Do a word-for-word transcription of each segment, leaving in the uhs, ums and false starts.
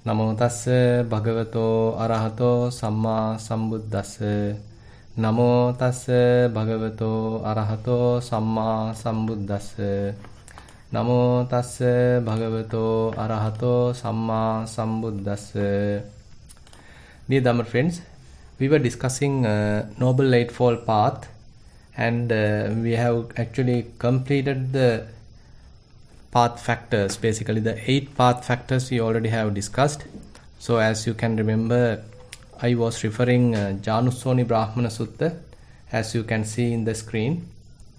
Namo tassa bhagavato arahato samma sambuddhassa. Namo tassa bhagavato arahato samma sambuddhassa. Namo tassa bhagavato arahato samma sambuddhassa. Dear Dhamma friends, we were discussing uh, Noble Eightfold Path, and uh, we have actually completed the path factors. Basically the eight path factors we already have discussed. So as you can remember, I was referring uh, Janusoni Brahmana Sutta, as you can see in the screen.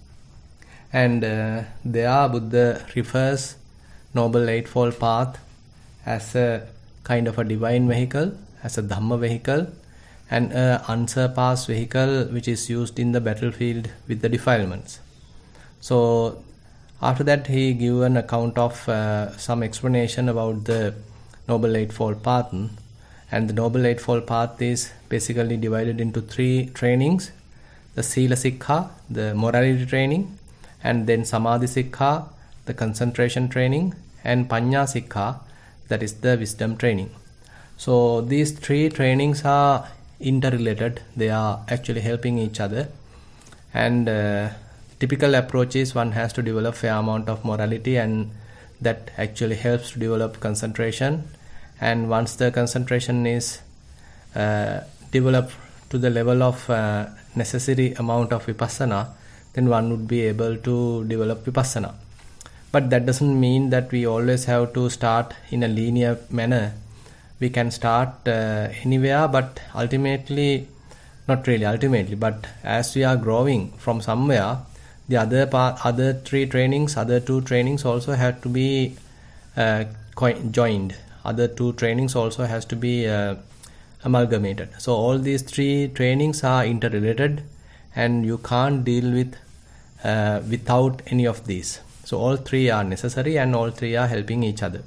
And uh, there Buddha refers Noble Eightfold Path as a kind of a divine vehicle, as a Dhamma vehicle, and an unsurpassed vehicle which is used in the battlefield with the defilements. So after that he gave an account of uh, some explanation about the Noble Eightfold Path. And the Noble Eightfold Path is basically divided into three trainings: the Sila Sikha, the morality training, and then Samadhi Sikha, the concentration training, and Panya Sikha, that is the wisdom training. So these three trainings are interrelated, they are actually helping each other. And uh, typical approach is one has to develop fair amount of morality, and that actually helps to develop concentration. And once the concentration is uh, developed to the level of uh, necessary amount of vipassana, then one would be able to develop vipassana. But that doesn't mean that we always have to start in a linear manner. We can start uh, anywhere, but ultimately, not really ultimately, but as we are growing from somewhere, the other part, other three trainings, other two trainings also have to be uh, joined. Other two trainings also has to be uh, amalgamated. So all these three trainings are interrelated, and you can't deal with uh, without any of these. So all three are necessary, and all three are helping each other.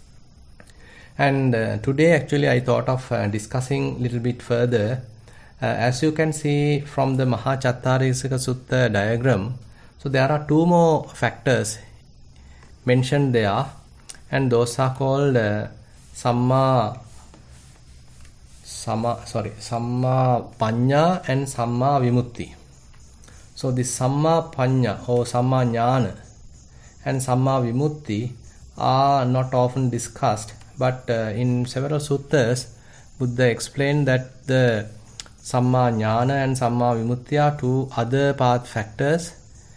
And uh, today actually I thought of uh, discussing a little bit further. Uh, as you can see from the Mahachattarisika Sutta diagram, so there are two more factors mentioned there, and those are called uh, Samma, Samma, sorry, Samma Panya and Samma Vimutti. So the Samma Panya or Samma Jnana and Samma Vimutti are not often discussed, but uh, in several suttas Buddha explained that the Samma Jnana and Samma Vimutti are two other path factors.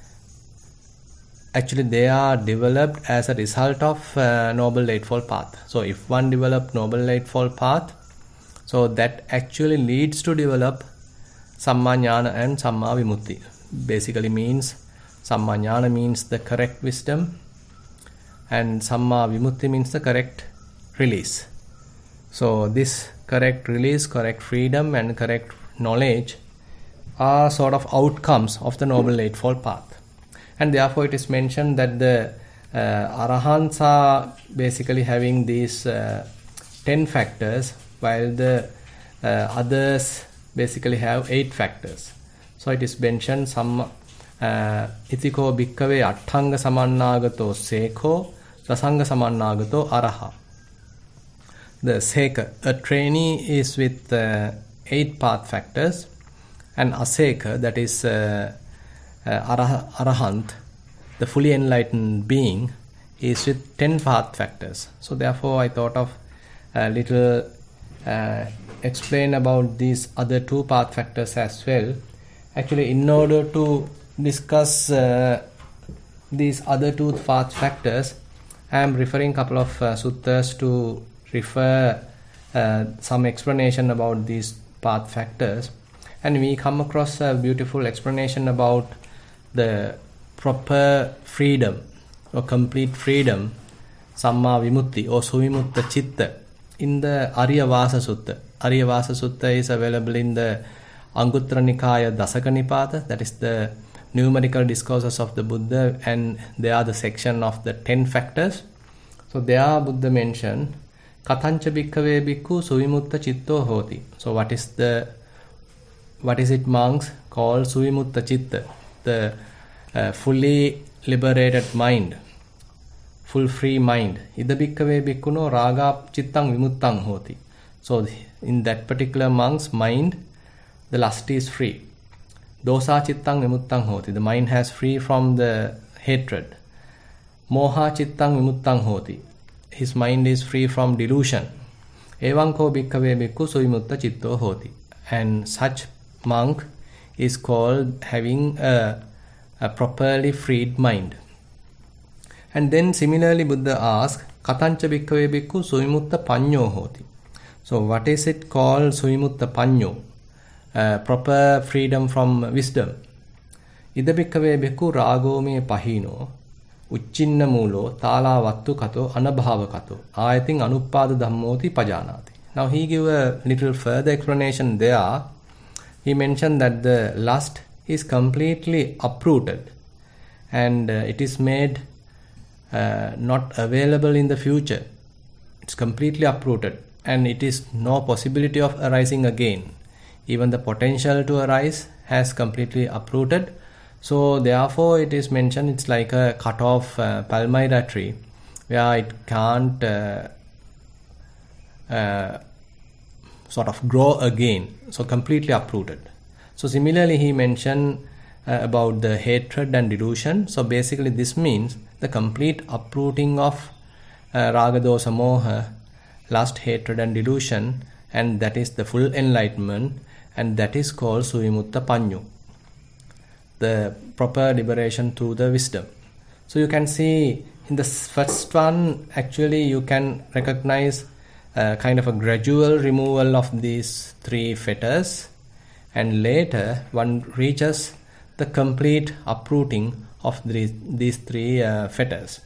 Actually they are developed as a result of uh, Noble Eightfold Path. So if one develops Noble Eightfold Path, so that actually leads to develop Samma Jnana and Samma Vimutti. Basically means Samma Jnana means the correct wisdom, and Samma Vimutti means the correct release. So this correct release, correct freedom, and correct knowledge are sort of outcomes of the Noble Eightfold Path. And therefore it is mentioned that the uh, Arahants are basically having these uh, ten factors, while the uh, others basically have eight factors. So it is mentioned some Itiko Bhikkave Atthanga Samannagato Seko Rasanga Samannagato Araha. The Seka, a trainee, is with uh, eight path factors, and Aseka, that is uh, uh, Arah- Arahant, the fully enlightened being, is with ten path factors. So therefore I thought of a little uh, explain about these other two path factors as well. Actually, in order to discuss uh, these other two path factors, I am referring a couple of uh, suttas to refer uh, some explanation about these path factors, and we come across a beautiful explanation about the proper freedom or complete freedom, Samma Vimutti or Suvimutta Chitta, in the Aryavasa Sutta. Aryavasa Sutta is available in the Anguttara Nikaya Dasaka Nipata, that is the numerical discourses of the Buddha, and they are the section of the ten factors. So there Buddha mentioned Katancha Bhikkave Bhikkhu Suvimutta Chitto Hoti. So what is the what is it monks called Suvimutta Chitta, the uh, fully liberated mind, full free mind. Ida bhikkave bhikkhuno raga chittang vimuttang hoti. So in that particular monk's mind, the lust is free. Dosa chittang vimuttang hoti. The mind has free from the hatred. Moha chittang vimuttang hoti. His mind is free from delusion. Evanko bhikkave bhikkhu suvimutta chitto hoti. And such monk is called having a, a properly freed mind. And then similarly Buddha asks, Katancha bhikkave bhikkhu suvimutta panyo hoti. So what is it called suvimutta panyo? Uh, proper freedom from wisdom. Ida bhikkave bhikkhu rago me pahino uchchinna mulo tala vattu kato anabhava kato ayatin anuppada dhammoti pajanati. Now he give a little further explanation there. He mentioned that the lust is completely uprooted and uh, it is made uh, not available in the future. It's completely uprooted and it is no possibility of arising again. Even the potential to arise has completely uprooted. So therefore it is mentioned it's like a cut off uh, palmyra tree where it can't uh, uh, sort of grow again. So completely uprooted. So similarly he mentioned uh, about the hatred and delusion. So basically this means the complete uprooting of uh, raga dosa moha, lust, hatred and delusion, and that is the full enlightenment, and that is called suvimutta panyo, the proper liberation through the wisdom. So you can see in the first one actually you can recognize a kind of a gradual removal of these three fetters, and later one reaches the complete uprooting of these, these three uh, fetters.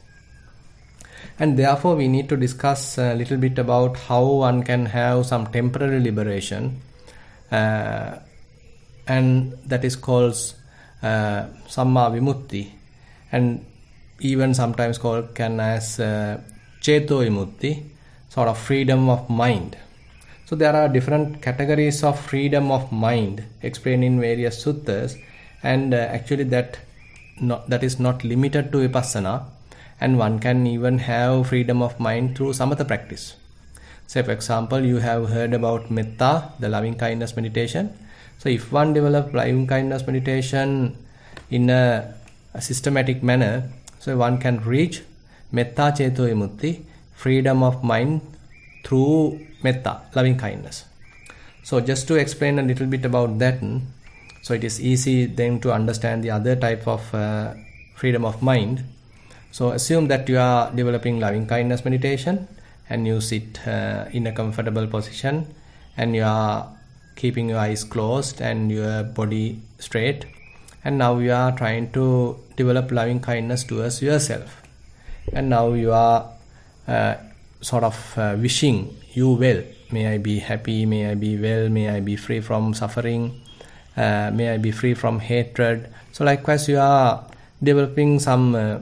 And therefore we need to discuss a little bit about how one can have some temporary liberation, uh, and that is called uh, samma vimutti, and even sometimes called can as uh, cheto vimutti, sort of freedom of mind. So there are different categories of freedom of mind explained in various suttas, and uh, actually that not, that is not limited to vipassana, and one can even have freedom of mind through samatha practice. Say for example, you have heard about metta, the loving kindness meditation. So if one develops loving kindness meditation in a, a systematic manner, so one can reach metta cheto vimutti, freedom of mind through metta, loving kindness. So just to explain a little bit about that, so it is easy then to understand the other type of uh, freedom of mind. So assume that you are developing loving kindness meditation and you sit uh, in a comfortable position and you are keeping your eyes closed and your body straight, and now you are trying to develop loving kindness towards yourself, and now you are uh, sort of uh, wishing you well. May I be happy, may I be well, may I be free from suffering, uh, may I be free from hatred. So likewise you are developing some uh,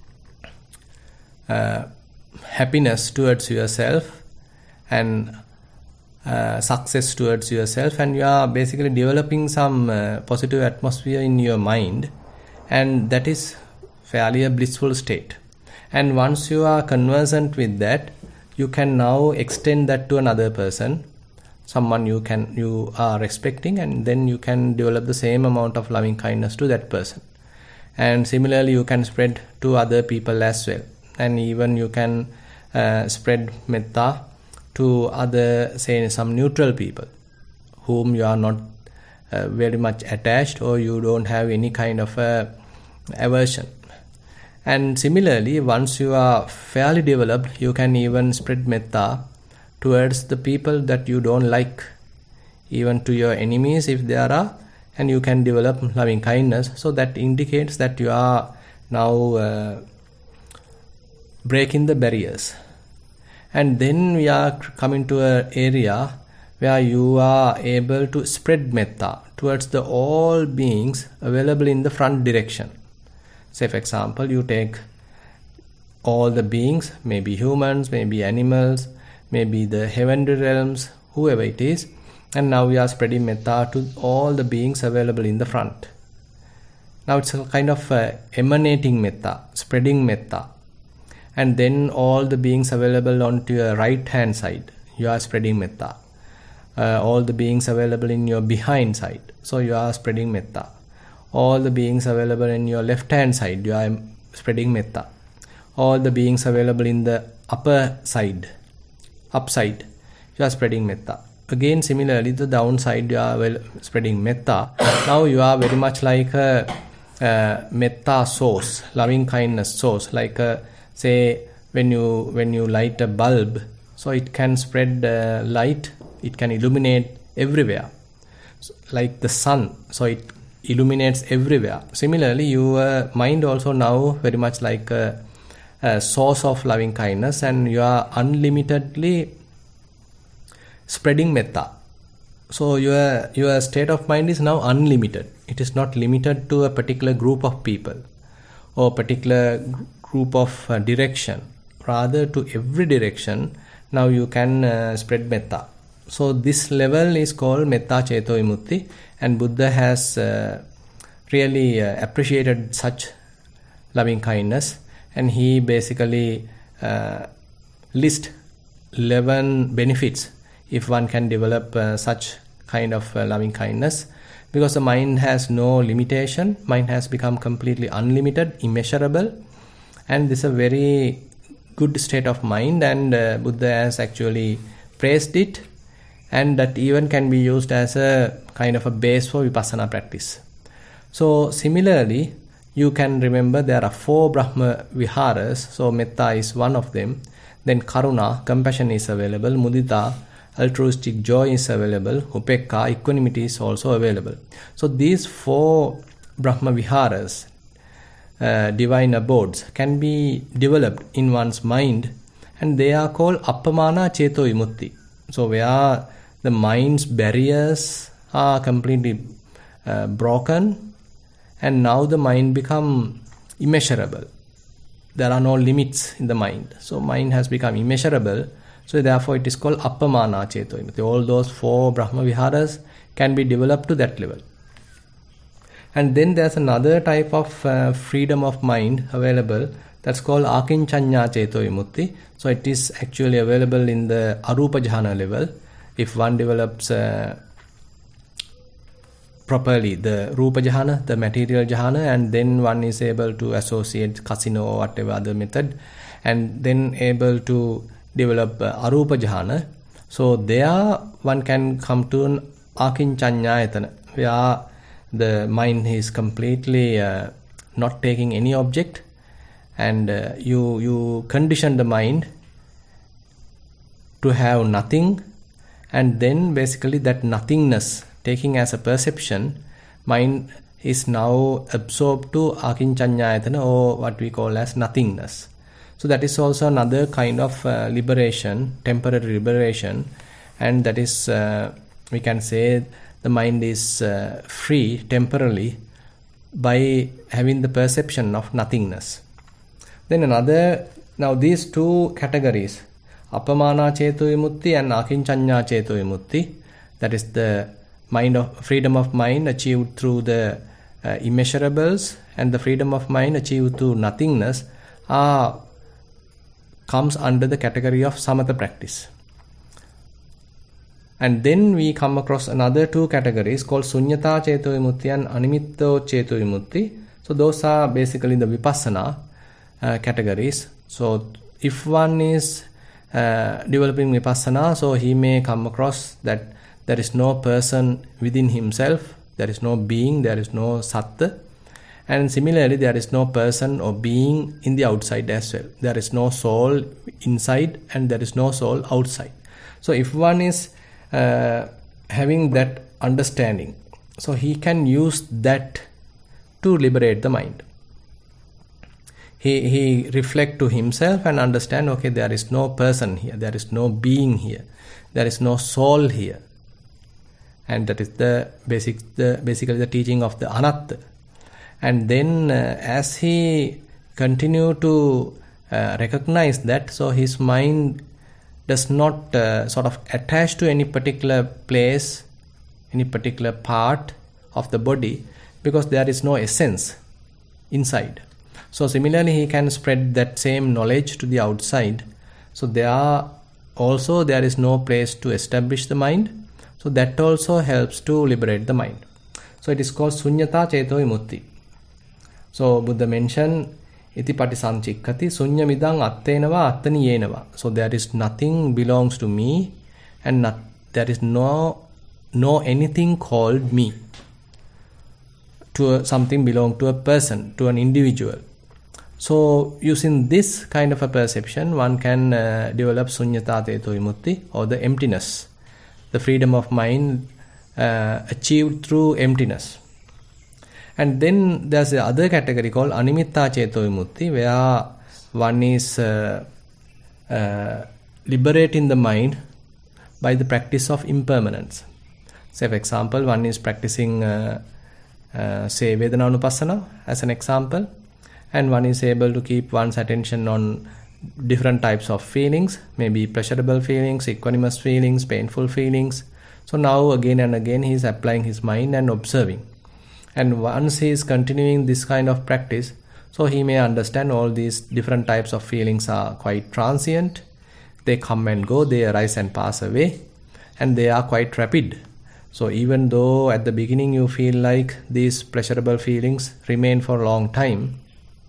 uh, happiness towards yourself and uh, success towards yourself, and you are basically developing some uh, positive atmosphere in your mind, and that is fairly a blissful state. And once you are conversant with that, you can now extend that to another person, someone you can you are respecting, and then you can develop the same amount of loving kindness to that person. And similarly you can spread to other people as well, and even you can uh, spread metta to other, say some neutral people whom you are not uh, very much attached, or you don't have any kind of uh, aversion. And similarly, once you are fairly developed, you can even spread metta towards the people that you don't like, even to your enemies if there are, and you can develop loving kindness. So that indicates that you are now uh, breaking the barriers. And then we are coming to an area where you are able to spread metta towards the all beings available in the front direction. Say for example, you take all the beings, maybe humans, maybe animals, maybe the heavenly realms, whoever it is, and now we are spreading metta to all the beings available in the front. Now it's a kind of uh, emanating metta, spreading metta. and then all the beings available onto your right hand side, you are spreading metta. Uh, all the beings available in your behind side, so you are spreading metta. All the beings available in your left hand side, you are spreading metta. All the beings available in the upper side, upside, you are spreading metta. Again, similarly, the downside, you are well spreading metta. Now you are very much like a, a metta source, loving kindness source. Like a, say, when you when you light a bulb, so it can spread uh, light. It can illuminate everywhere, so, like the sun. So it illuminates everywhere. Similarly, your mind also now very much like a, a source of loving kindness, and you are unlimitedly spreading metta. So your your state of mind is now unlimited. It is not limited to a particular group of people or particular group of uh, direction. Rather, to every direction now you can uh, spread metta. So this level is called Metta Ceto Vimutti, and Buddha has uh, really uh, appreciated such loving kindness, and he basically uh, lists eleven benefits if one can develop uh, such kind of uh, loving kindness, because the mind has no limitation. Mind has become completely unlimited, immeasurable, and this is a very good state of mind, and uh, Buddha has actually praised it. And that even can be used as a kind of a base for vipassana practice. So similarly, you can remember there are four Brahma Viharas. So metta is one of them. Then karuna, compassion is available. Mudita, altruistic joy is available. Upekka, equanimity is also available. So these four Brahma Viharas, uh, divine abodes, can be developed in one's mind, and they are called Appamana Ceto Vimutti. So where the mind's barriers are completely uh, broken, and now the mind become immeasurable. There are no limits in the mind. So mind has become immeasurable. So therefore it is called Appamana Ceto Vimutti. All those four Brahma Viharas can be developed to that level. And then there's another type of uh, freedom of mind available, that's called Akinchanya Ceto Vimutti. So it is actually available in the Arupa Jhana level. If one develops uh, properly the Rupa Jhana, the material Jhana, and then one is able to associate casino or whatever other method, and then able to develop uh, Arupa Jhana. So there one can come to an Akinchanyayatana, where the mind is completely uh, not taking any object, and uh, you you condition the mind to have nothing, and then basically that nothingness taking as a perception, mind is now absorbed to Akinchanyayatana, or what we call as nothingness. So that is also another kind of uh, liberation, temporary liberation, and that is uh, we can say the mind is uh, free temporarily by having the perception of nothingness. Then another, now these two categories, Appamana Ceto Vimutti and Akinchanya Ceto Vimutti, that is the mind of freedom of mind achieved through the uh, immeasurables, and the freedom of mind achieved through nothingness, are comes under the category of samatha practice. And then we come across another two categories called Sunyata Ceto Vimutti and Animitto Ceto Vimutti. So those are basically the vipassana uh, categories. So if one is uh, developing vipassana, so he may come across that there is no person within himself, there is no being, there is no satta, and similarly there is no person or being in the outside as well. There is no soul inside and there is no soul outside. So if one is uh, having that understanding, so he can use that to liberate the mind. He, he reflect to himself and understand, okay, there is no person here, there is no being here, there is no soul here. And that is the basic, the basically the teaching of the anatta. And then uh, as he continue to uh, recognize that, so his mind does not uh, sort of attach to any particular place, any particular part of the body, because there is no essence inside. So similarly, he can spread that same knowledge to the outside. So there are also there is no place to establish the mind. So that also helps to liberate the mind. So it is called sunyata ceto vimutti. So Buddha mentioned iti patisanchikkati sunya midang attenava attani yenava. So there is nothing belongs to me, and not, there is no no anything called me. To a, something belong to a person, to an individual. So using this kind of a perception, one can uh, develop sunyata ceto vimutti, or the emptiness, the freedom of mind uh, achieved through emptiness. And then there's the other category called animitta ceto vimutti, where one is uh, uh, liberating the mind by the practice of impermanence. Say for example, one is practicing uh, uh, say Vedananupassana as an example, and one is able to keep one's attention on different types of feelings, maybe pleasurable feelings, equanimous feelings, painful feelings. So now again and again he is applying his mind and observing. And once he is continuing this kind of practice, so he may understand all these different types of feelings are quite transient. They come and go, they arise and pass away, and they are quite rapid. So even though at the beginning you feel like these pleasurable feelings remain for a long time,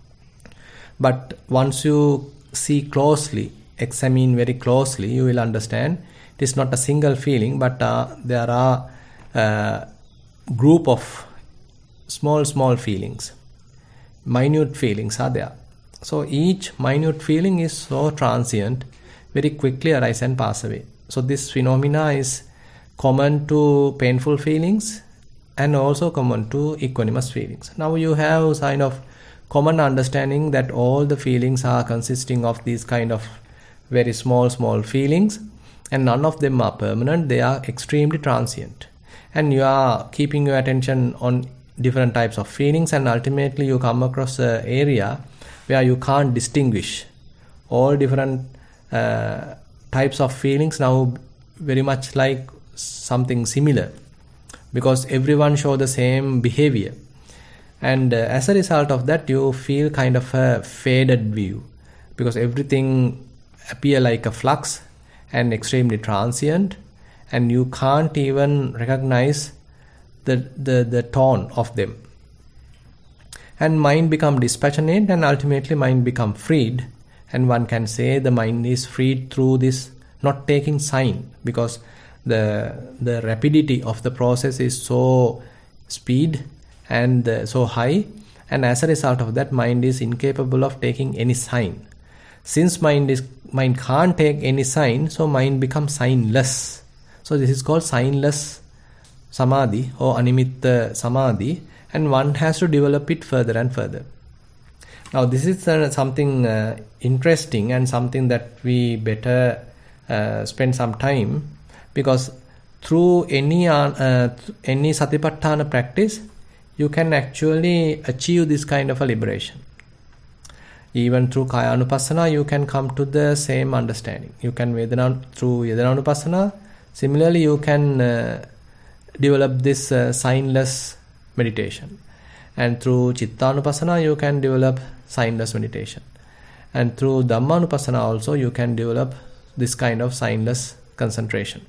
but once you see closely, examine very closely, you will understand it is not a single feeling, but uh, there are a group of small, small feelings. Minute feelings are there. So each minute feeling is so transient, very quickly arise and pass away. So this phenomena is common to painful feelings and also common to equanimous feelings. Now you have a kind of common understanding that all the feelings are consisting of these kind of very small, small feelings, and none of them are permanent. They are extremely transient. And you are keeping your attention on different types of feelings, and ultimately you come across an area where you can't distinguish all different uh, types of feelings now very much like something similar, because everyone show the same behavior. And uh, as a result of that, you feel kind of a faded view, because everything appear like a flux and extremely transient, and you can't even recognize the, the, the tone of them. And mind become dispassionate, and ultimately mind become freed, and one can say the mind is freed through this not taking sign, because the the rapidity of the process is so speed and uh, so high, and as a result of that, mind is incapable of taking any sign. Since mind is mind can't take any sign, so mind becomes signless. So this is called signless samadhi or animitta samadhi, and one has to develop it further and further. Now this is uh, something uh, interesting and something that we better uh, spend some time, because through any uh, uh, any satipatthana practice, you can actually achieve this kind of a liberation. Even through kaya anupassana, you can come to the same understanding. You can vedana through vedana anupassana. Similarly, you can uh, develop this uh, signless meditation, and through chittanupassana, you can develop signless meditation, and through dhammanupassana also you can develop this kind of signless concentration.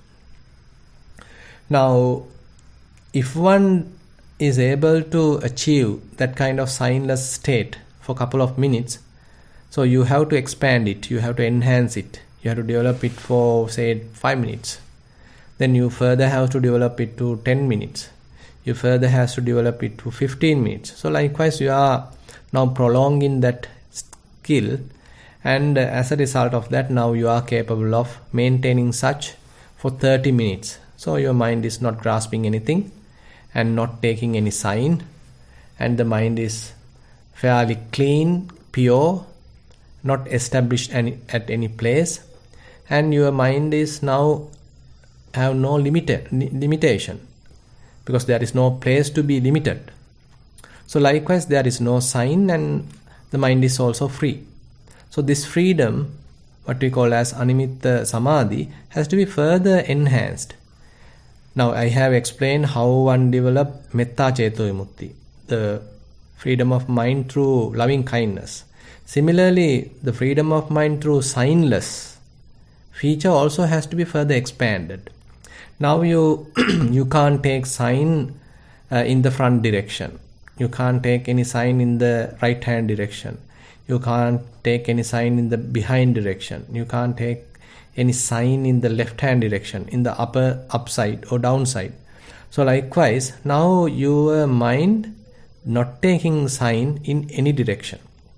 Now, if one is able to achieve that kind of signless state for a couple of minutes, so you have to expand it, you have to enhance it, you have to develop it for say five minutes. Then you further have to develop it to ten minutes. You further have to develop it to fifteen minutes. So likewise, you are now prolonging that skill, and as a result of that, now you are capable of maintaining such for thirty minutes. So your mind is not grasping anything and not taking any sign, and the mind is fairly clean, pure, not established any, at any place, and your mind is now have no limited limitation, because there is no place to be limited. So likewise, there is no sign, and the mind is also free. So this freedom, what we call as animitta samadhi, has to be further enhanced. Now I have explained how one develop metta ceto vimutti, the freedom of mind through loving kindness. Similarly, the freedom of mind through signless feature also has to be further expanded. Now you you can't take sign uh, in the front direction. You can't take any sign in the right hand direction. You can't take any sign in the behind direction. You can't take any sign in the left hand direction, in the upper upside or downside. So likewise, now your mind not taking sign in any direction.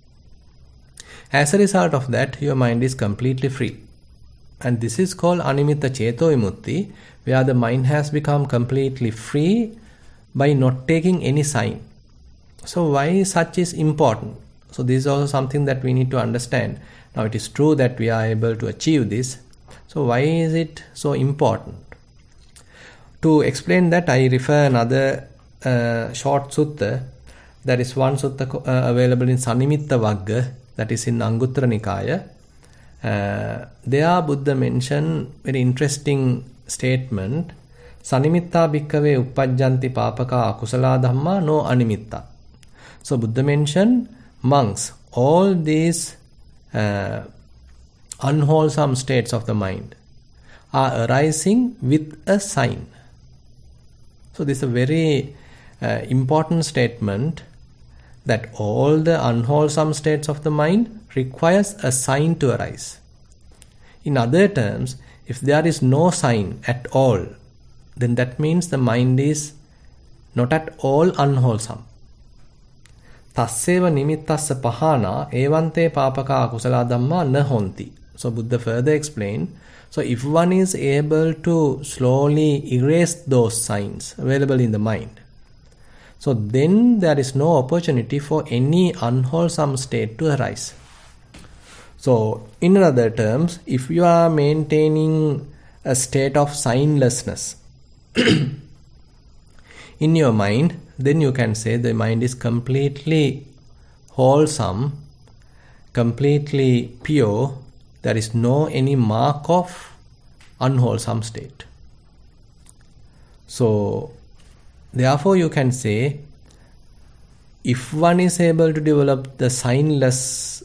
As a result of that, your mind is completely free. And this is called Animitta Cheto Vimutti, where the mind has become completely free by not taking any sign. So why such is important? So this is also something that we need to understand. Now it is true that we are able to achieve this. So why is it so important? To explain that, I refer another uh, short sutta. There is one sutta uh, available in Sanimitta Vagga, that is in Anguttara Nikaya. Uh, there Buddha mentioned very interesting statement. Sanimitta bhikkhave uppajjanti papaka akusala dhamma no animitta. So Buddha mentioned, monks, all these uh, unwholesome states of the mind are arising with a sign. So this is a very uh, important statement, that all the unwholesome states of the mind requires a sign to arise. In other terms, if there is no sign at all, then that means the mind is not at all unwholesome. Tasseva nimittassa pahana evante papaka akusala dhamma na honti. So Buddha further explained, so if one is able to slowly erase those signs available in the mind, so then there is no opportunity for any unwholesome state to arise. So in other terms, if you are maintaining a state of signlessness in your mind, then you can say the mind is completely wholesome, completely pure. There is no any mark of unwholesome state. So therefore you can say, if one is able to develop the signless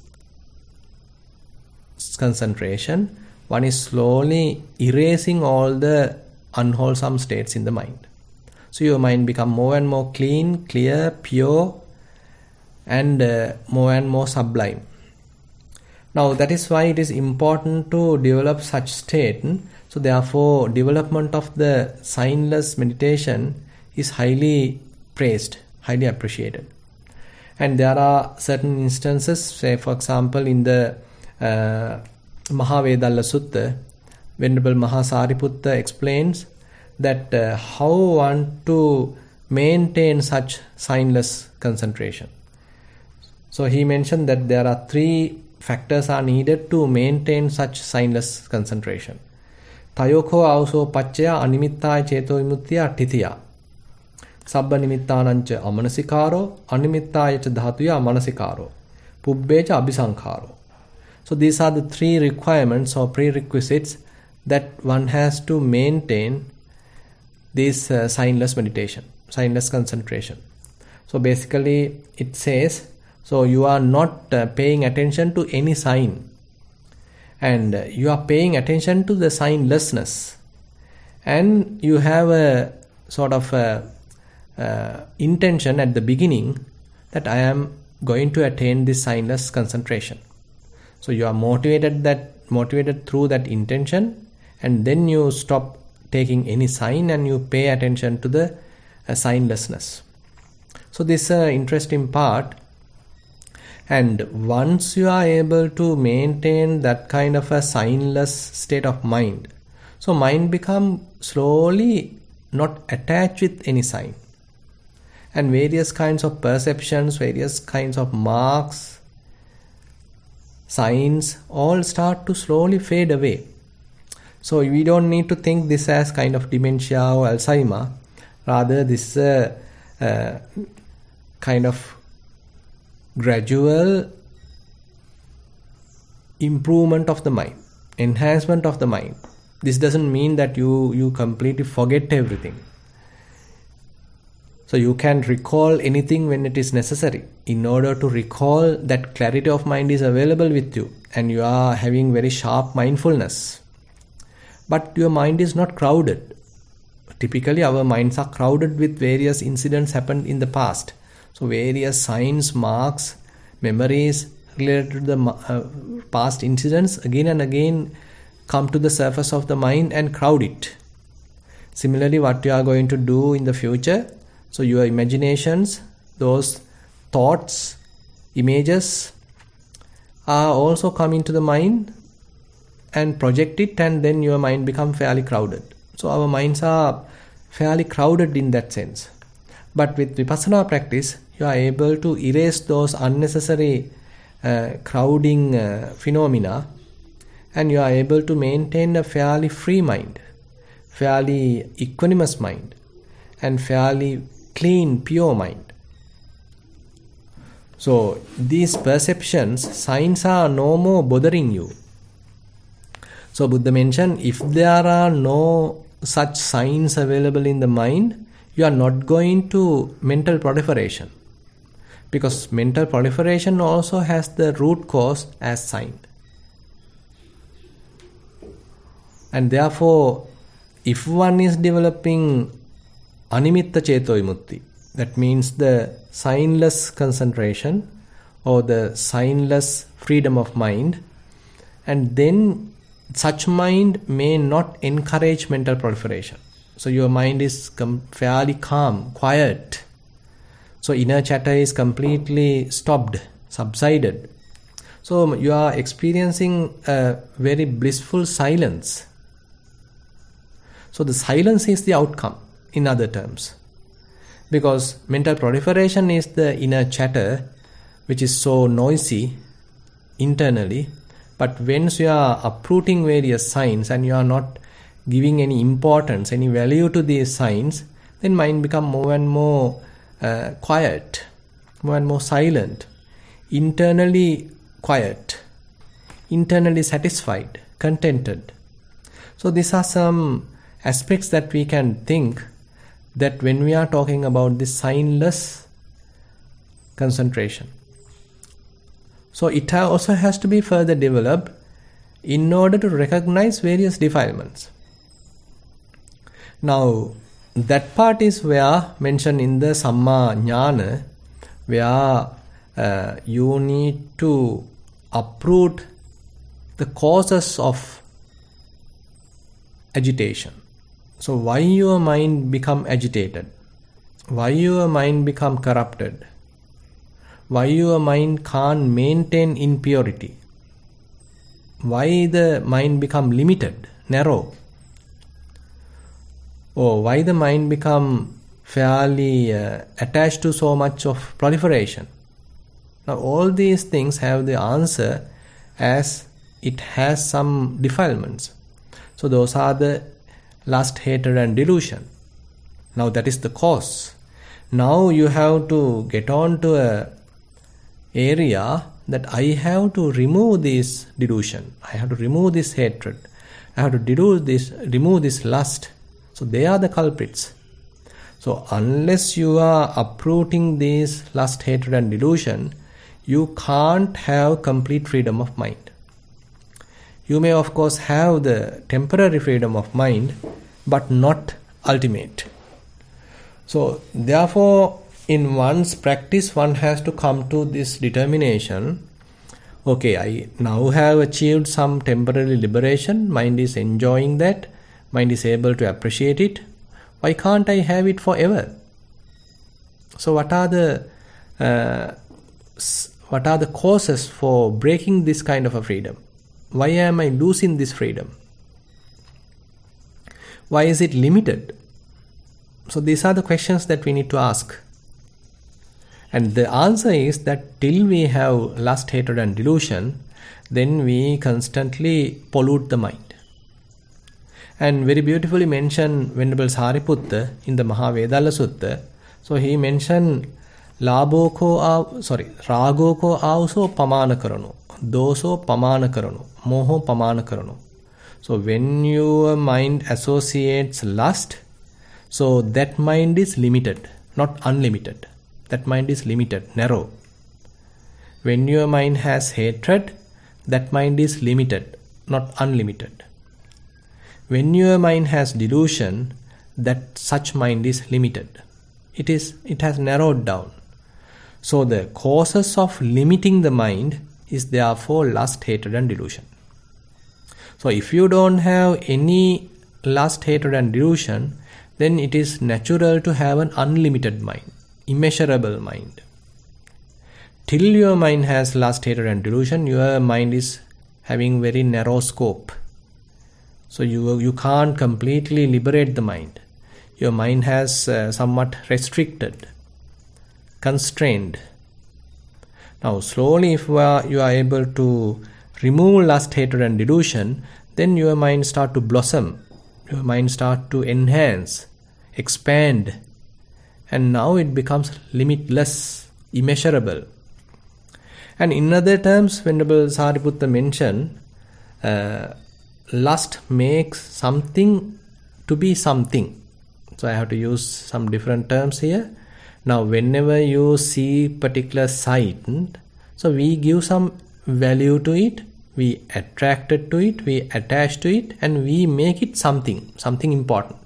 concentration, one is slowly erasing all the unwholesome states in the mind. So your mind become more and more clean, clear, pure, and uh, more and more sublime. Now that is why it is important to develop such state. So therefore development of the signless meditation is highly praised, highly appreciated. And there are certain instances, say for example in the uh, Mahavedalla Sutta, Venerable Mahasariputta explains that uh, how one to maintain such signless concentration. So he mentioned that there are three factors are needed to maintain such signless concentration. Tayoko auso pacchaya animittaya cheto vimuttiya titiya. Sabba nimittanancha amanasikaro, animittaya cha dhatuya manasikaro, pubbecha abhisankharo. So these are the three requirements or prerequisites that one has to maintain this uh, signless meditation, signless concentration. So basically it says, so you are not uh, paying attention to any sign, and uh, you are paying attention to the signlessness, and you have a sort of a, uh, intention at the beginning that I am going to attain this signless concentration. So you are motivated that motivated through that intention, and then you stop taking any sign and you pay attention to the uh, signlessness. So this is an interesting part. And once you are able to maintain that kind of a signless state of mind, so mind become slowly not attached with any sign, and various kinds of perceptions, various kinds of marks, signs all start to slowly fade away. So we don't need to think this as kind of dementia or Alzheimer. Rather, this is a, a kind of gradual improvement of the mind, enhancement of the mind. This doesn't mean that you, you completely forget everything. So you can recall anything when it is necessary. In order to recall, that clarity of mind is available with you and you are having very sharp mindfulness. But your mind is not crowded. Typically our minds are crowded with various incidents happened in the past. So various signs, marks, memories related to the uh, past incidents again and again come to the surface of the mind and crowd it. Similarly, what you are going to do in the future, so your imaginations, those thoughts, images are also coming to the mind and project it, and then your mind become fairly crowded. So our minds are fairly crowded in that sense. But with Vipassana practice, you are able to erase those unnecessary uh, crowding uh, phenomena, and you are able to maintain a fairly free mind, fairly equanimous mind, and fairly clean, pure mind. So these perceptions, signs are no more bothering you. So Buddha mentioned, if there are no such signs available in the mind, you are not going to mental proliferation. Because mental proliferation also has the root cause as sign. And therefore, if one is developing Animitta Ceto Vimutti, that means the signless concentration or the signless freedom of mind, and then such mind may not encourage mental proliferation. So your mind is com- fairly calm, quiet. So inner chatter is completely stopped, subsided. So you are experiencing a very blissful silence. So the silence is the outcome, in other terms. Because mental proliferation is the inner chatter, which is so noisy internally. But once you are uprooting various signs and you are not giving any importance, any value to these signs, then mind become more and more uh, quiet, more and more silent, internally quiet, internally satisfied, contented. So these are some aspects that we can think that when we are talking about this signless concentration. So it also has to be further developed in order to recognize various defilements. Now, that part is where mentioned in the Samma Jnana, where uh, you need to uproot the causes of agitation. So why your mind become agitated? Why your mind become corrupted? Why your mind can't maintain impurity? Why the mind become limited, narrow? Or why the mind become fairly uh, attached to so much of proliferation? Now all these things have the answer as it has some defilements. So those are the lust, hatred and delusion. Now that is the cause. Now you have to get on to a area that I have to remove this delusion. I have to remove this hatred. I have to remove this, remove this lust. So they are the culprits. So unless you are uprooting this lust, hatred and delusion, you can't have complete freedom of mind. You may of course have the temporary freedom of mind, but not ultimate. So therefore, in one's practice, one has to come to this determination. Okay, I now have achieved some temporary liberation. Mind is enjoying that. Mind is able to appreciate it. Why can't I have it forever? So what are the uh, what are the causes for breaking this kind of a freedom? Why am I losing this freedom? Why is it limited? So these are the questions that we need to ask. And the answer is that till we have lust, hatred and delusion, then we constantly pollute the mind. And very beautifully mentioned Venerable Sariputta in the Mahavedalla Sutta. So he mentioned Laboko av, sorry, Ragoko avso pamana karano, doso pamana karano, moho pamana karano. So when your mind associates lust, so that mind is limited. not unlimited. That mind is limited, narrow. When your mind has hatred, that mind is limited, not unlimited. When your mind has delusion, that such mind is limited. It is, it has narrowed down. So the causes of limiting the mind is therefore lust, hatred and delusion. So if you don't have any lust, hatred and delusion, then it is natural to have an unlimited mind, immeasurable mind. Till your mind has lust, hatred and delusion, your mind is having very narrow scope. So you, you can't completely liberate the mind. Your mind has uh, somewhat restricted, constrained. Now slowly if you are, you are able to remove lust, hatred and delusion, then your mind start to blossom. Your mind start to enhance, expand. And now it becomes limitless, immeasurable. And in other terms, Venerable Sariputta mentioned, uh, lust makes something to be something. So I have to use some different terms here. Now whenever you see particular sight, so we give some value to it, we attract it to it, we attach to it, and we make it something, something important.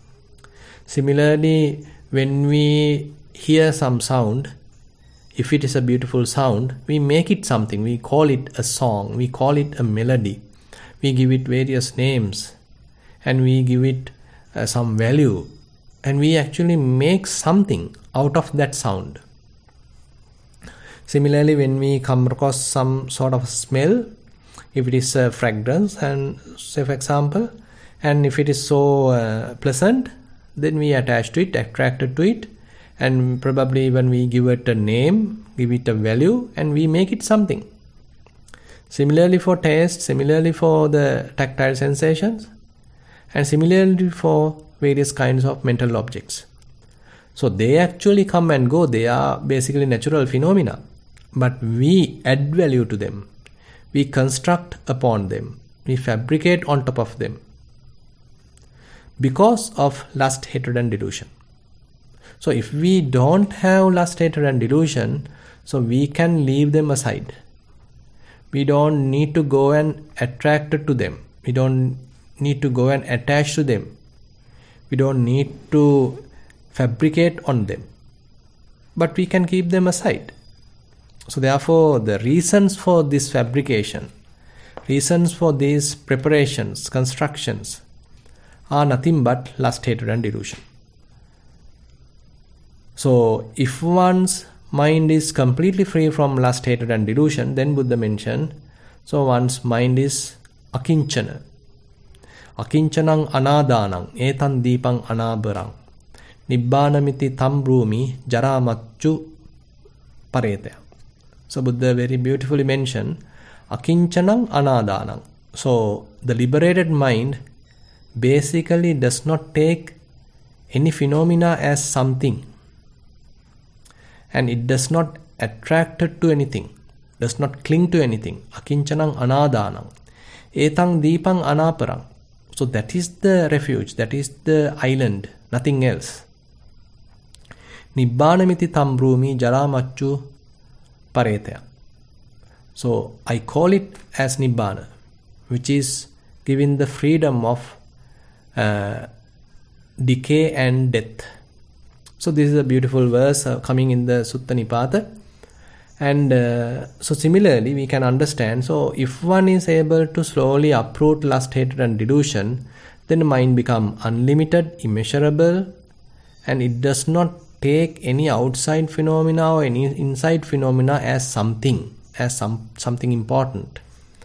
Similarly, when we hear some sound, if it is a beautiful sound, we make it something, we call it a song, we call it a melody, we give it various names, and we give it uh, some value, and we actually make something out of that sound. Similarly, when we come across some sort of smell, if it is a fragrance, and say for example, and if it is so uh, pleasant, then we attach to it, attracted to it, and probably when we give it a name, give it a value, and we make it something. Similarly for taste, similarly for the tactile sensations, and similarly for various kinds of mental objects. So they actually come and go, they are basically natural phenomena, but we add value to them, we construct upon them, we fabricate on top of them because of lust, hatred and delusion. So if we don't have lust, hatred and delusion, so we can leave them aside. We don't need to go and attract to them. We don't need to go and attach to them. We don't need to fabricate on them. But we can keep them aside. So therefore, the reasons for this fabrication, reasons for these preparations, constructions, are nothing but lust, hatred and delusion. So if one's mind is completely free from lust, hatred and delusion, then Buddha mentioned, so one's mind is akinchana. Akinchanang anadanang etan deepang anabarang nibbanamiti tam brumi jaramachu paretaya. So Buddha very beautifully mentioned akinchanang anadanang. So the liberated mind basically does not take any phenomena as something, and it does not attract to anything, does not cling to anything. Akinchanang anadanang etang deepang anaparang. So that is the refuge, that is the island, nothing else. Nibbanamiti tam brumi jaramachu paretaya. So I call it as Nibbana, which is giving the freedom of uh, decay and death. So this is a beautiful verse uh, coming in the Sutta Nipata. And uh, so similarly we can understand, so if one is able to slowly uproot lust, hatred and delusion, then the mind become unlimited, immeasurable, and it does not take any outside phenomena or any inside phenomena as something, as some something important.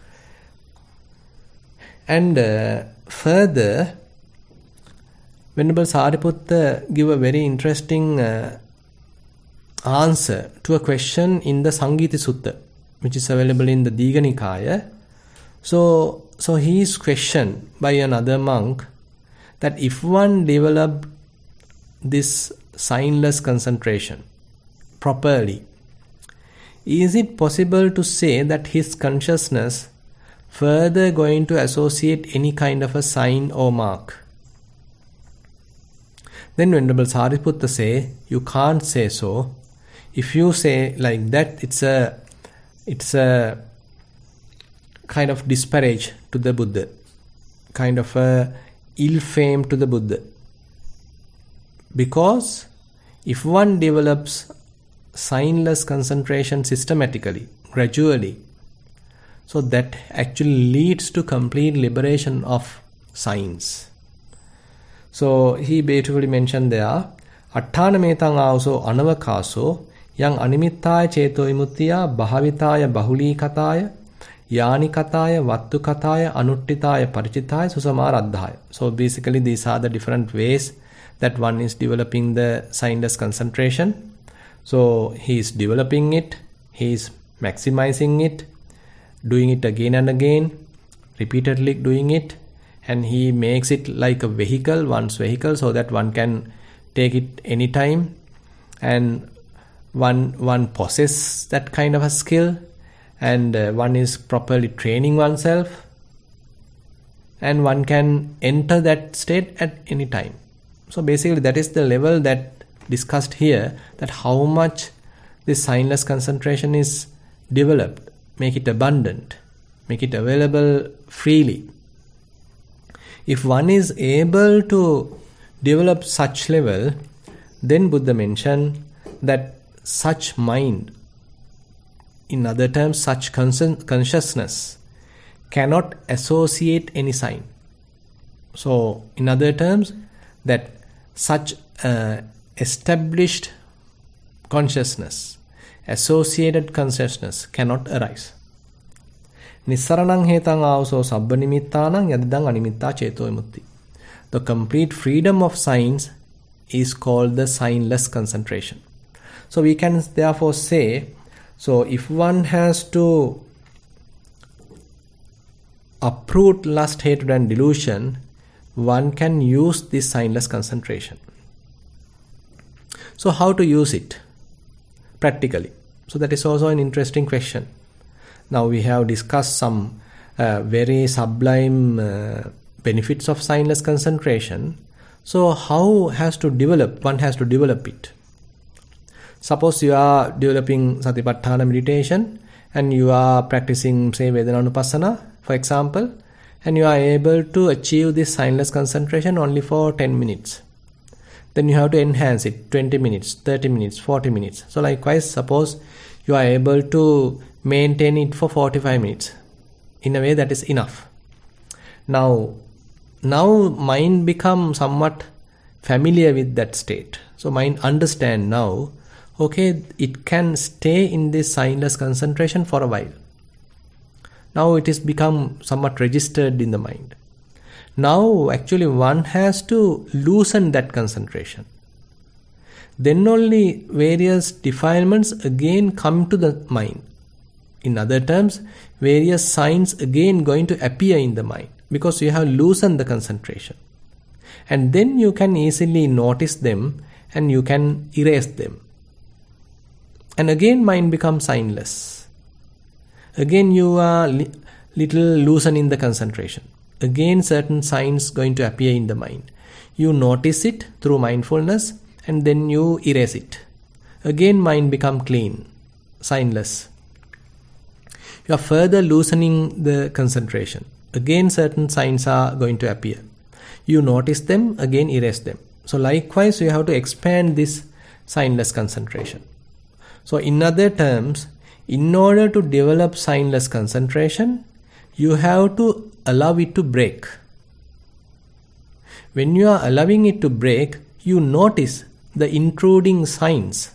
And uh, further, Venerable Sariputta give a very interesting uh, answer to a question in the Sangiti Sutta, which is available in the Digha Nikaya. So, so he is questioned by another monk that if one developed this signless concentration properly, is it possible to say that his consciousness further going to associate any kind of a sign or mark? Then Venerable Sariputta say, you can't say so. If you say like that, it's a it's a kind of disparage to the Buddha, kind of a ill fame to the Buddha. Because if one develops signless concentration systematically, gradually, so that actually leads to complete liberation of signs. So he beautifully mentioned there, Atthana metang also anavakaso yang animittaya ceto vimuttaya bhahavitaya bahuli kataya yani kataya vattu kataya anuttitaya parichitaya susamaraddhaya. So basically these are the different ways that one is developing the signless concentration. So he is developing it, he is maximizing it, doing it again and again, repeatedly doing it, and he makes it like a vehicle, one's vehicle, so that one can take it anytime, and one one possesses that kind of a skill, and uh, one is properly training oneself, and one can enter that state at any time. So basically that is the level that discussed here, that how much this signless concentration is developed, make it abundant, make it available freely. If one is able to develop such level, then Buddha mentioned that such mind, in other terms such consciousness, cannot associate any sign. So in other terms, that such uh, established consciousness, associated consciousness cannot arise. Nissaranang hetang also sabba nimittanang yadidang animitta ceto vimutti. The complete freedom of signs is called the signless concentration. So we can therefore say, so if one has to uproot lust, hatred and delusion, one can use this signless concentration. So how to use it practically? So that is also an interesting question. Now we have discussed some uh, very sublime uh, benefits of signless concentration. So how has to develop, one has to develop it. Suppose you are developing Satipatthana meditation and you are practicing, say, Vedananupassana, for example, and you are able to achieve this signless concentration only for ten minutes. Then you have to enhance it twenty minutes, thirty minutes, forty minutes. So likewise, suppose you are able to maintain it for forty-five minutes. In a way that is enough. Now, now mind become somewhat familiar with that state. So mind understand now, okay, it can stay in this signless concentration for a while. Now it is become somewhat registered in the mind. Now actually one has to loosen that concentration. Then only various defilements again come to the mind. In other terms, various signs again going to appear in the mind, because you have loosened the concentration. And then you can easily notice them and you can erase them. And again mind becomes signless. Again you are li- little loosening the concentration. Again certain signs going to appear in the mind. You notice it through mindfulness and then you erase it. Again mind become clean, signless. You are further loosening the concentration. Again certain signs are going to appear. You notice them, again erase them. So likewise you have to expand this signless concentration. So in other terms, in order to develop signless concentration, you have to allow it to break. When you are allowing it to break, you notice the intruding signs.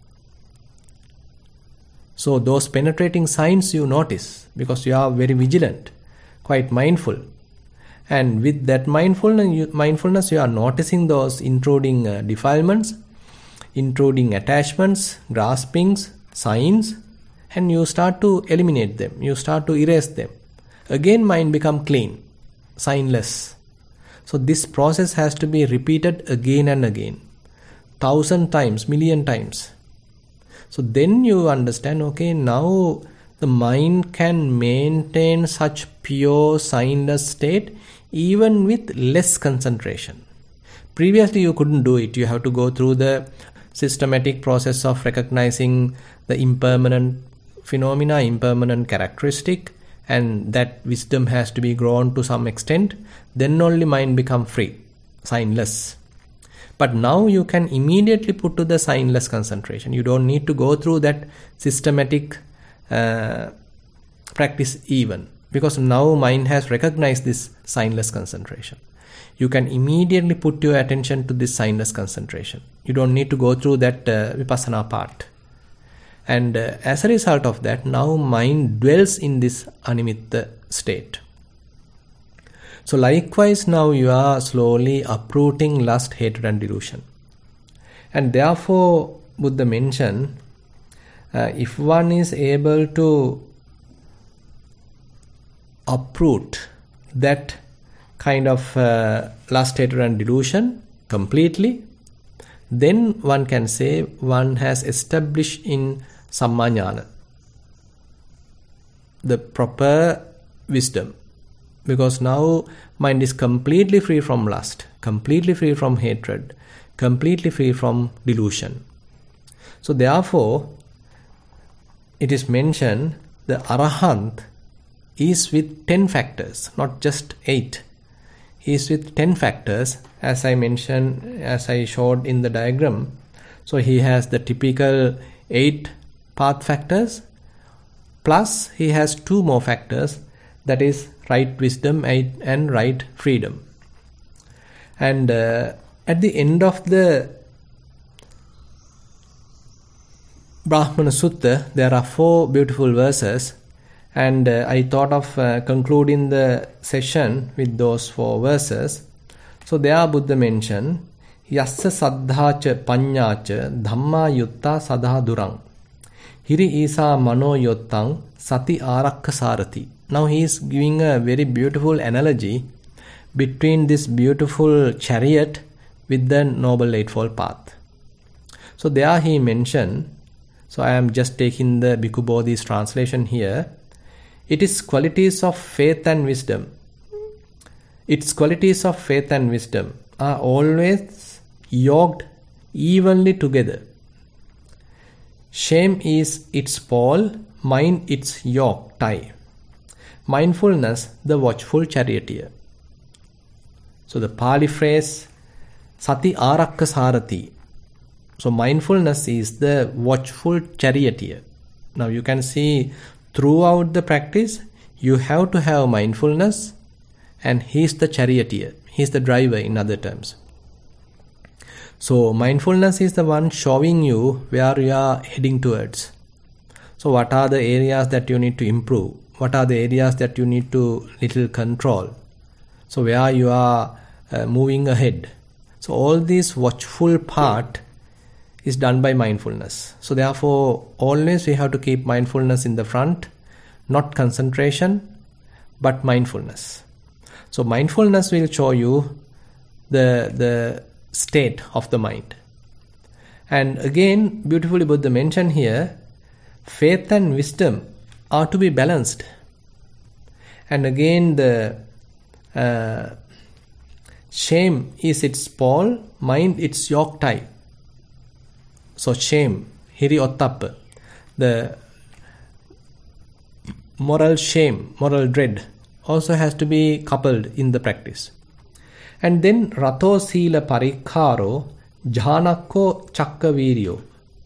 So those penetrating signs you notice because you are very vigilant, quite mindful. And with that mindfulness, you, mindfulness, you are noticing those intruding uh, defilements, intruding attachments, graspings, signs, and you start to eliminate them. You start to erase them. Again mind become clean, signless. So this process has to be repeated again and again, thousand times, million times. So then you understand, okay, now the mind can maintain such pure signless state even with less concentration. Previously, you couldn't do it. You have to go through the systematic process of recognizing the impermanent phenomena, impermanent characteristic, and that wisdom has to be grown to some extent. Then only mind become free, signless. But now you can immediately put to the signless concentration. You don't need to go through that systematic uh, practice even, because now mind has recognized this signless concentration. You can immediately put your attention to this signless concentration. You don't need to go through that uh, vipassana part. And uh, as a result of that, now mind dwells in this animitta state. So likewise, now you are slowly uprooting lust, hatred and delusion. And therefore, Buddha mentioned, uh, if one is able to uproot that kind of uh, lust, hatred and delusion completely, then one can say one has established in Sammajnana the proper wisdom. Because now mind is completely free from lust, completely free from hatred, completely free from delusion. So therefore, it is mentioned the Arahant is with ten factors, not just eight. He is with ten factors, as I mentioned, as I showed in the diagram. So he has the typical eight path factors, plus he has two more factors, that is right wisdom and right freedom. And uh, at the end of the Brahmana Sutta, there are four beautiful verses. And uh, I thought of uh, concluding the session with those four verses. So there Buddha mentioned, Yassa saddhacha panyacha dhamma yutta sadha durang. Hiri isa mano yottang sati arakka sarati. Now he is giving a very beautiful analogy between this beautiful chariot with the Noble Eightfold Path. So there he mentioned, so I am just taking the Bhikkhu Bodhi's translation here. It is qualities of faith and wisdom. Its qualities of faith and wisdom are always yoked evenly together. Shame is its pole, mind its yoke tie. Mindfulness, the watchful charioteer. So the Pali phrase, Sati Arakka Sarati. So mindfulness is the watchful charioteer. Now you can see throughout the practice, you have to have mindfulness, and he is the charioteer. He is the driver, in other terms. So mindfulness is the one showing you where you are heading towards. So what are the areas that you need to improve? What are the areas that you need to little control? So where you are uh, moving ahead. So all this watchful part is done by mindfulness. So therefore, always we have to keep mindfulness in the front, not concentration, but mindfulness. So mindfulness will show you the, the state of the mind. And again, beautifully Buddha mentioned here, faith and wisdom are to be balanced. And again, the uh, shame is its pole, mind its yoke tie. So shame, hiri ottappa, the moral shame, moral dread also has to be coupled in the practice. And then rato sila parikkaro jhanakko chakka viryo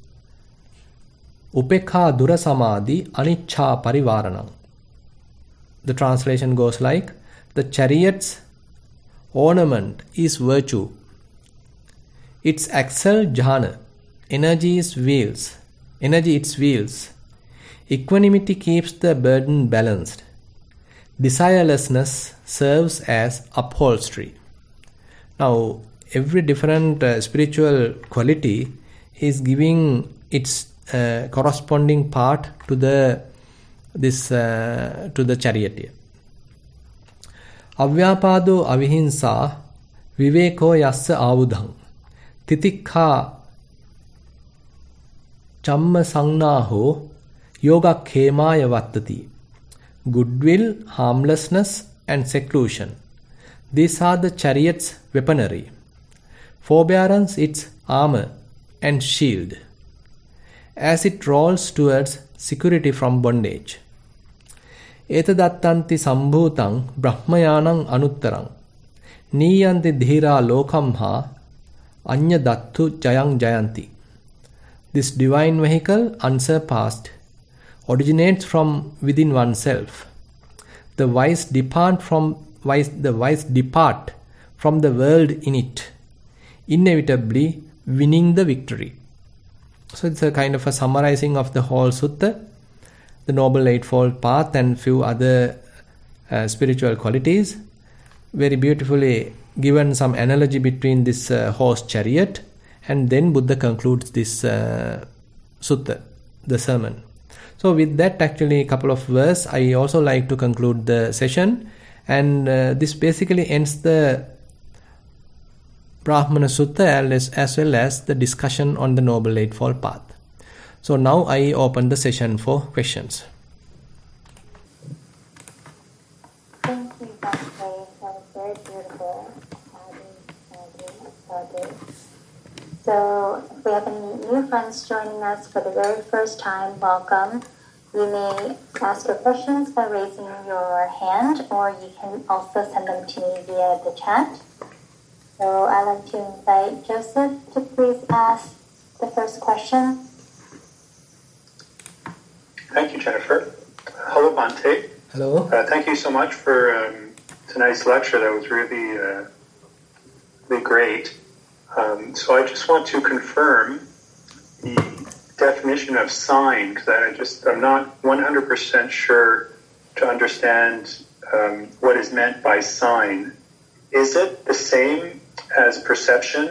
upekha dura samadhi anicca parivaranam. The translation goes like, the chariot's ornament is virtue, its axle jhana, energy is wheels, energy its wheels. Equanimity keeps the burden balanced. Desirelessness serves as upholstery. Now, every different uh, spiritual quality is giving its uh, corresponding part to the this uh, to the charioteer. Avyapado avihinsa viveko yassa avudham titikha chamma sangnaho yoga khemaya vattati. Goodwill, harmlessness and seclusion. These are the chariot's weaponry. Forbearance its armor and shield, as it rolls towards security from bondage. Etadattanti sambhutang brahmayanang anuttarang niyanti dhira lokamha anya dattu jayang jayanti. This divine vehicle, unsurpassed, originates from within oneself. The wise depart from wise, the wise depart from the world in it, inevitably winning the victory. So it's a kind of a summarizing of the whole sutta, the Noble Eightfold Path and few other uh, spiritual qualities. Very beautifully given some analogy between this uh, horse chariot, and then Buddha concludes this uh, sutta, the sermon. So with that, actually a couple of verses, I also like to conclude the session, and uh, this basically ends the Brahmana Sutta as, as well as the discussion on the Noble Eightfold Path. So now I open the session for questions. Thank you, Bhante. That was very beautiful. So if we have any new friends joining us for the very first time, welcome. You may ask your questions by raising your hand, or you can also send them to me via the chat. So I'd like to invite Joseph to please ask the first question. Thank you, Jennifer. Hello, Bhante. Hello. Uh, thank you so much for um, tonight's lecture. That was really, uh, really great. Um, so I just want to confirm the definition of sign, because I just I'm not one hundred percent sure to understand um, what is meant by sign. Is it the same as perception?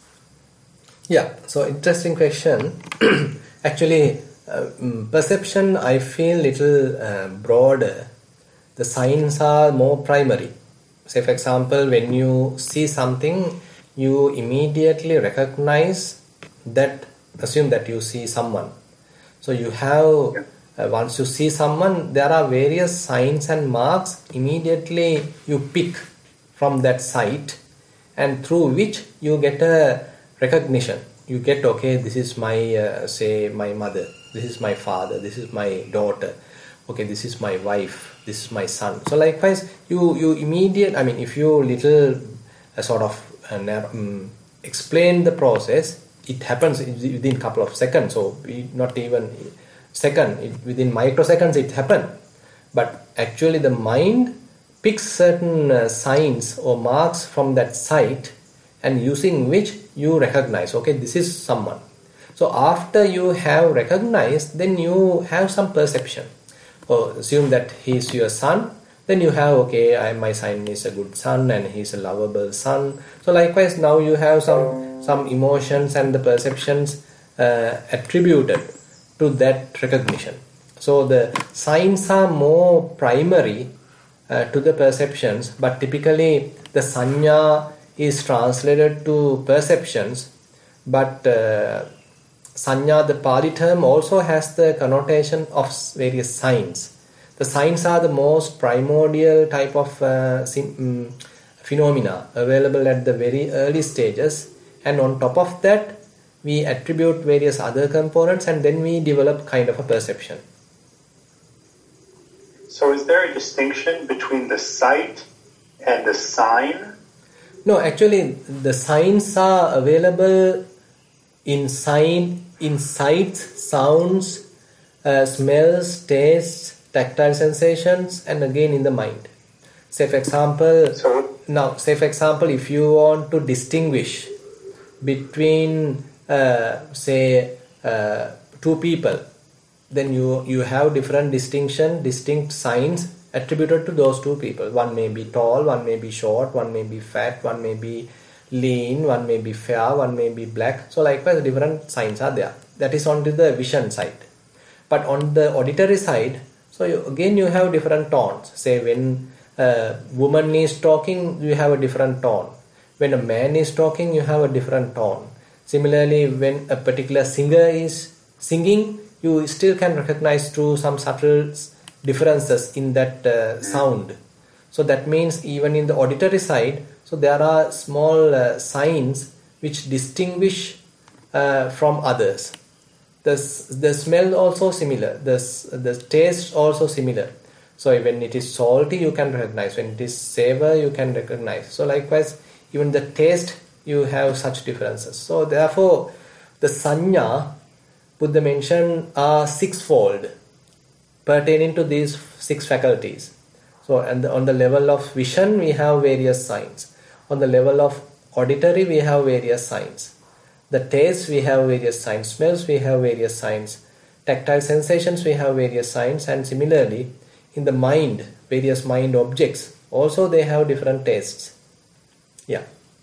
Yeah, so interesting question. Actually, uh, perception I feel little uh, broader. The signs are more primary. Say for example, when you see something, you immediately recognize that, assume that you see someone. So you have, uh, once you see someone, there are various signs and marks immediately you pick from that sight, and through which you get a recognition. You get, okay, this is my, uh, say, my mother, this is my father, this is my daughter, okay, this is my wife, this is my son. So likewise, you, you immediate, I mean, if you little uh, sort of uh, um, explain the process, it happens within a couple of seconds, so not even second, it, within microseconds it happens. But actually the mind picks certain uh, signs or marks from that sight, and using which you recognize, okay, this is someone. So after you have recognized, then you have some perception. Or assume that he is your son, then you have, okay, I, my son is a good son and he is a lovable son. So likewise, now you have some some emotions and the perceptions uh, attributed to that recognition. So the signs are more primary uh, to the perceptions, but typically the sanya is translated to perceptions, but uh, sanya, the Pali term, also has the connotation of various signs. The signs are the most primordial type of uh, sim- um, phenomena available at the very early stages, and on top of that we attribute various other components, and then we develop kind of a perception. So is there a distinction between the sight and the sign? No, actually the signs are available in sign, in sights, sounds, uh, smells, tastes, tactile sensations, and again in the mind. Say for example, so, now say for example, if you want to distinguish between uh, say uh, two people, then you you have different distinction, distinct signs attributed to those two people. One may be tall, one may be short, one may be fat, one may be lean, one may be fair, one may be black. So likewise different signs are there. That is on the vision side. But on the auditory side, so you, again you have different tones. Say when a woman is talking, you have a different tone. When a man is talking, you have a different tone. Similarly, when a particular singer is singing, you still can recognize through some subtle differences in that uh, sound. So that means even in the auditory side, so there are small uh, signs which distinguish uh, from others. The, the smell also similar, the, the taste also similar. So when it is salty, you can recognize. When it is savor, you can recognize. So likewise, even the taste, you have such differences. So therefore, the sanya, Buddha mentioned, are sixfold, pertaining to these six faculties. So and the, on the level of vision, we have various signs. On the level of auditory, we have various signs. The taste, we have various signs. Smells, we have various signs. Tactile sensations, we have various signs. And similarly, in the mind, various mind objects, also they have different tastes. Yeah.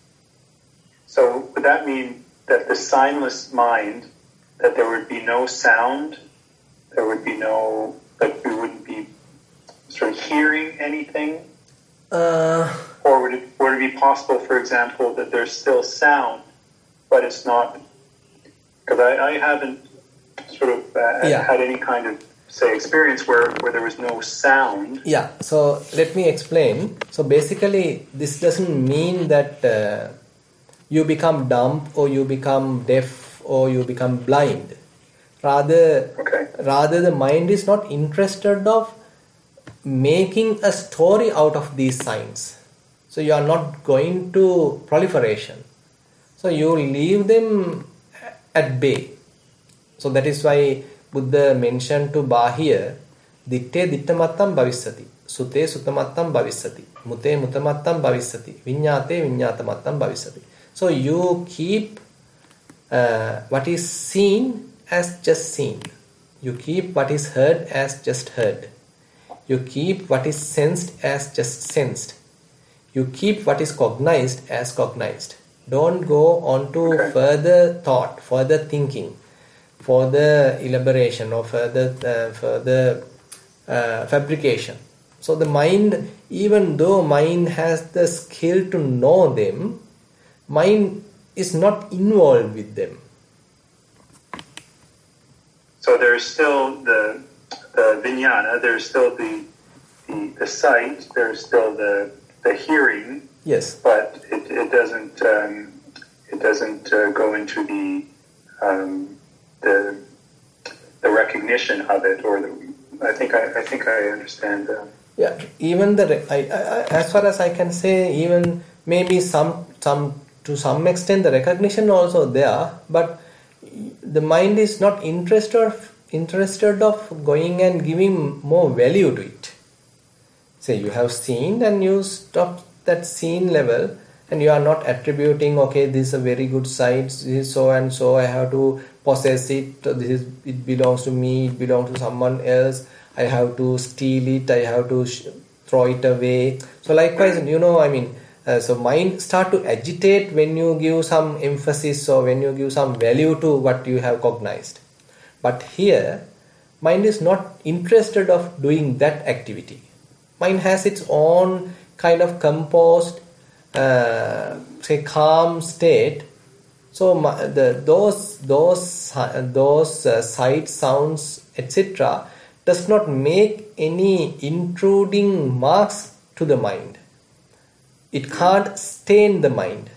So would that mean that the signless mind, that there would be no sound, there would be no, like we wouldn't be sort of hearing anything? Uh, or would it, would it be possible, for example, that there's still sound, but it's not, because I, I haven't sort of uh, yeah. had any kind of, say, experience where, where there was no sound. Yeah, so let me explain. So basically, this doesn't mean that uh, you become dumb or you become deaf or you become blind. Rather, okay. rather the mind is not interested of making a story out of these signs. So you are not going to proliferation. So you leave them at bay. So that is why Buddha mentioned to Bahir, ditte dittamattam bhavissati, sute sutamattam bhavissati, mute mutamattam bhavissati, viññāte viññātamattam bhavissati. So you keep uh, what is seen as just seen. You keep what is heard as just heard. You keep what is sensed as just sensed. You keep what is cognized as cognized. Don't go on to okay. further thought, further thinking, further elaboration or further uh, further uh, fabrication. So the mind, even though mind has the skill to know them, mind is not involved with them. So there's still the the vijnana, there's still the the, the sight, there's still the the hearing. Yes. But it, it doesn't um, it doesn't uh, go into the um, the the recognition of it, or the. I think I, I think I understand. Uh, yeah, even the I, I, as far as I can say, even maybe some some to some extent the recognition also there, but the mind is not interested interested of going and giving more value to it. Say you have seen and you stop that seen level, and you are not attributing, okay, this is a very good sight, this is so and so, I have to possess it, this is, it belongs to me, it belongs to someone else, I have to steal it, I have to sh- throw it away. So likewise, you know, I mean, uh, so mind start to agitate when you give some emphasis or when you give some value to what you have cognized. But here, mind is not interested of doing that activity. Mind has its own kind of composed, uh, say, calm state. So the those those those uh, sight, sounds, et cetera does not make any intruding marks to the mind. It can't stain the mind.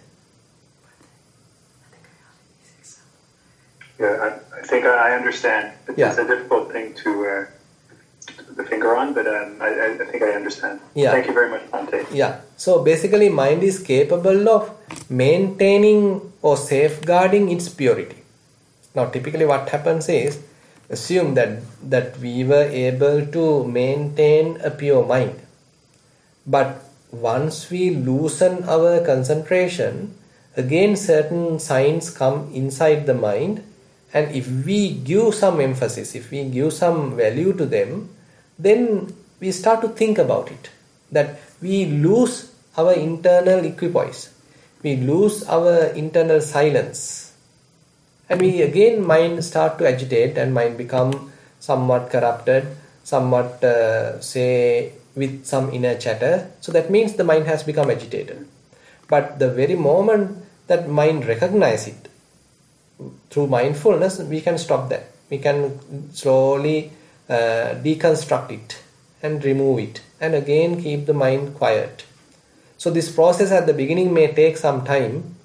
yeah, I, I think I understand. It's Yeah. a difficult thing to. Uh, the finger on, but um, I, I think I understand. Yeah. Thank you very much, Bhante. Yeah. So basically, mind is capable of maintaining or safeguarding its purity. Now, typically, what happens is, assume that that we were able to maintain a pure mind, but once we loosen our concentration, again certain signs come inside the mind, and if we give some emphasis, if we give some value to them, then we start to think about it, that we lose our internal equipoise, we lose our internal silence, and we again mind start to agitate and mind become somewhat corrupted, somewhat uh, say with some inner chatter. So that means the mind has become agitated. But the very moment that mind recognize it through mindfulness, we can stop that. We can slowly Uh, deconstruct it and remove it and again keep the mind quiet. So this process at the beginning may take some time,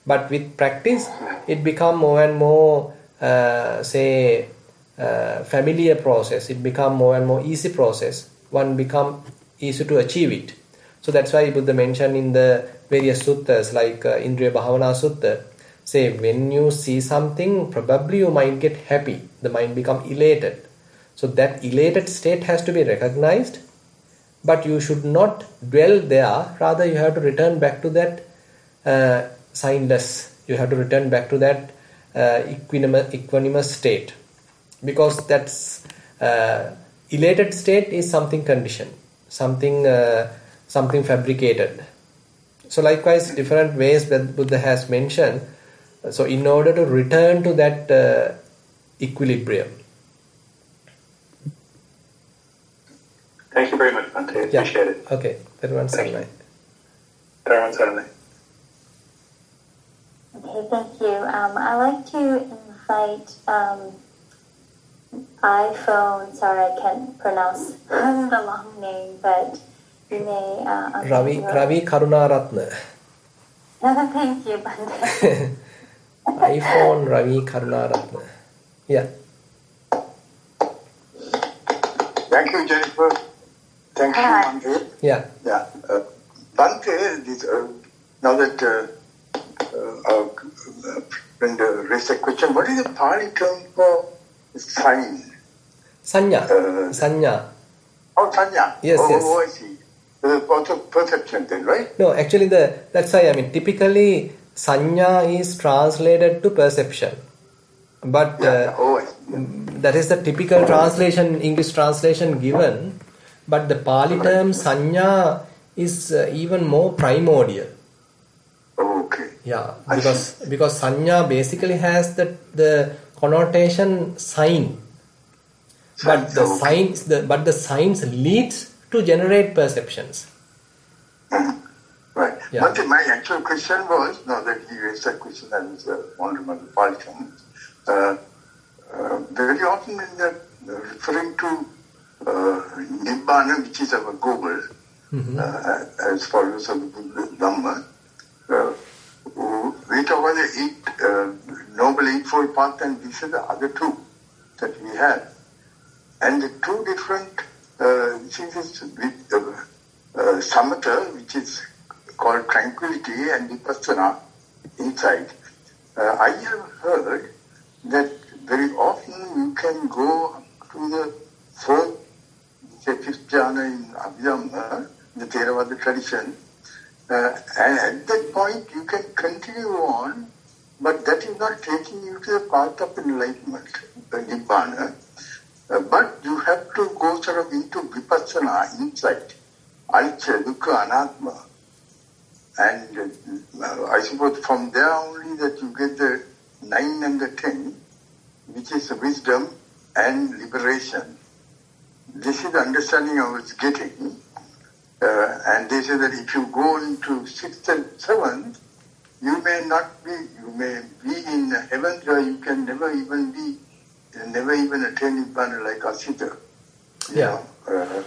But with practice, it become more and more, uh, say, uh, familiar process. It become more and more easy process. One become easy to achieve it. So that's why Buddha mentioned in the various suttas, like uh, Indriya Bhavana Sutta, say when you see something, probably you might get happy. The mind become elated. So that elated state has to be recognized, but you should not dwell there. Rather, you have to return back to that uh, signless. You have to return back to that uh, equanimous, equanimous state, because that's uh, elated state is something conditioned, something uh, something fabricated. So likewise, different ways that Buddha has mentioned. So in order to return to that uh, equilibrium. Thank you very much, Bhante. I Yeah. appreciate it. Okay. Everyone's Thank you. online. Everyone's online. Okay, thank you. Um, I'd like to invite um, iPhone, sorry I can't pronounce the long name, but you may... Uh, unmute Ravi your- Ravi Karunaratna. Thank you, Bhante. iPhone Ravi Karunaratna. Yeah. Thank you, Jennifer. Thank you, Hi. Bhante. Yeah. Yeah. Uh, Bhante, this, uh, now that uh, uh, our uh, friend uh, raised a question, what is the Pali term for sign? Sanya. Uh, Sanya. Oh, sanya. Yes, oh, yes. Oh, I see. Uh, also perception then, right? No, actually, the that's why I mean typically sanya is translated to perception, but Yeah. uh, yeah. Oh, I see. that is the typical translation, English translation given. But the Pali term sanya is uh, even more primordial. Oh, okay. Yeah, I because because sanya basically has the the connotation sign, but Signs, the okay. signs the but the signs leads to generate perceptions. Right. Yeah. But my actual question was, now that he raised that question, I was uh, wondering about the Pali term. Uh, uh, very often in the, uh, referring to uh, Nibbana, which is our goal, Mhm. uh, as followers of the Dhamma, uh, we talk about the eight, uh, Noble Eightfold Path, and these are the other two that we have. And the two different uh, things with uh, uh, samatha, which is called tranquility, and vipassana, insight. Uh, I have heard that very often you can go up to the fourth, say fifth jhana in Abhidhamma, the Theravada tradition, uh, and at that point you can continue on, but that is not taking you to the path of enlightenment, the Nibbana. Uh, but you have to go sort of into vipassana, insight, anicca, dukkha, anatma. And uh, I suppose from there only that you get the nine and the ten, which is wisdom and liberation. This is the understanding I was getting. Uh, and they say that if you go into sixth and seventh, you may not be, you may be in heaven, or you can never even be, never even attain Nibbana like Asita. You Yeah. know, uh,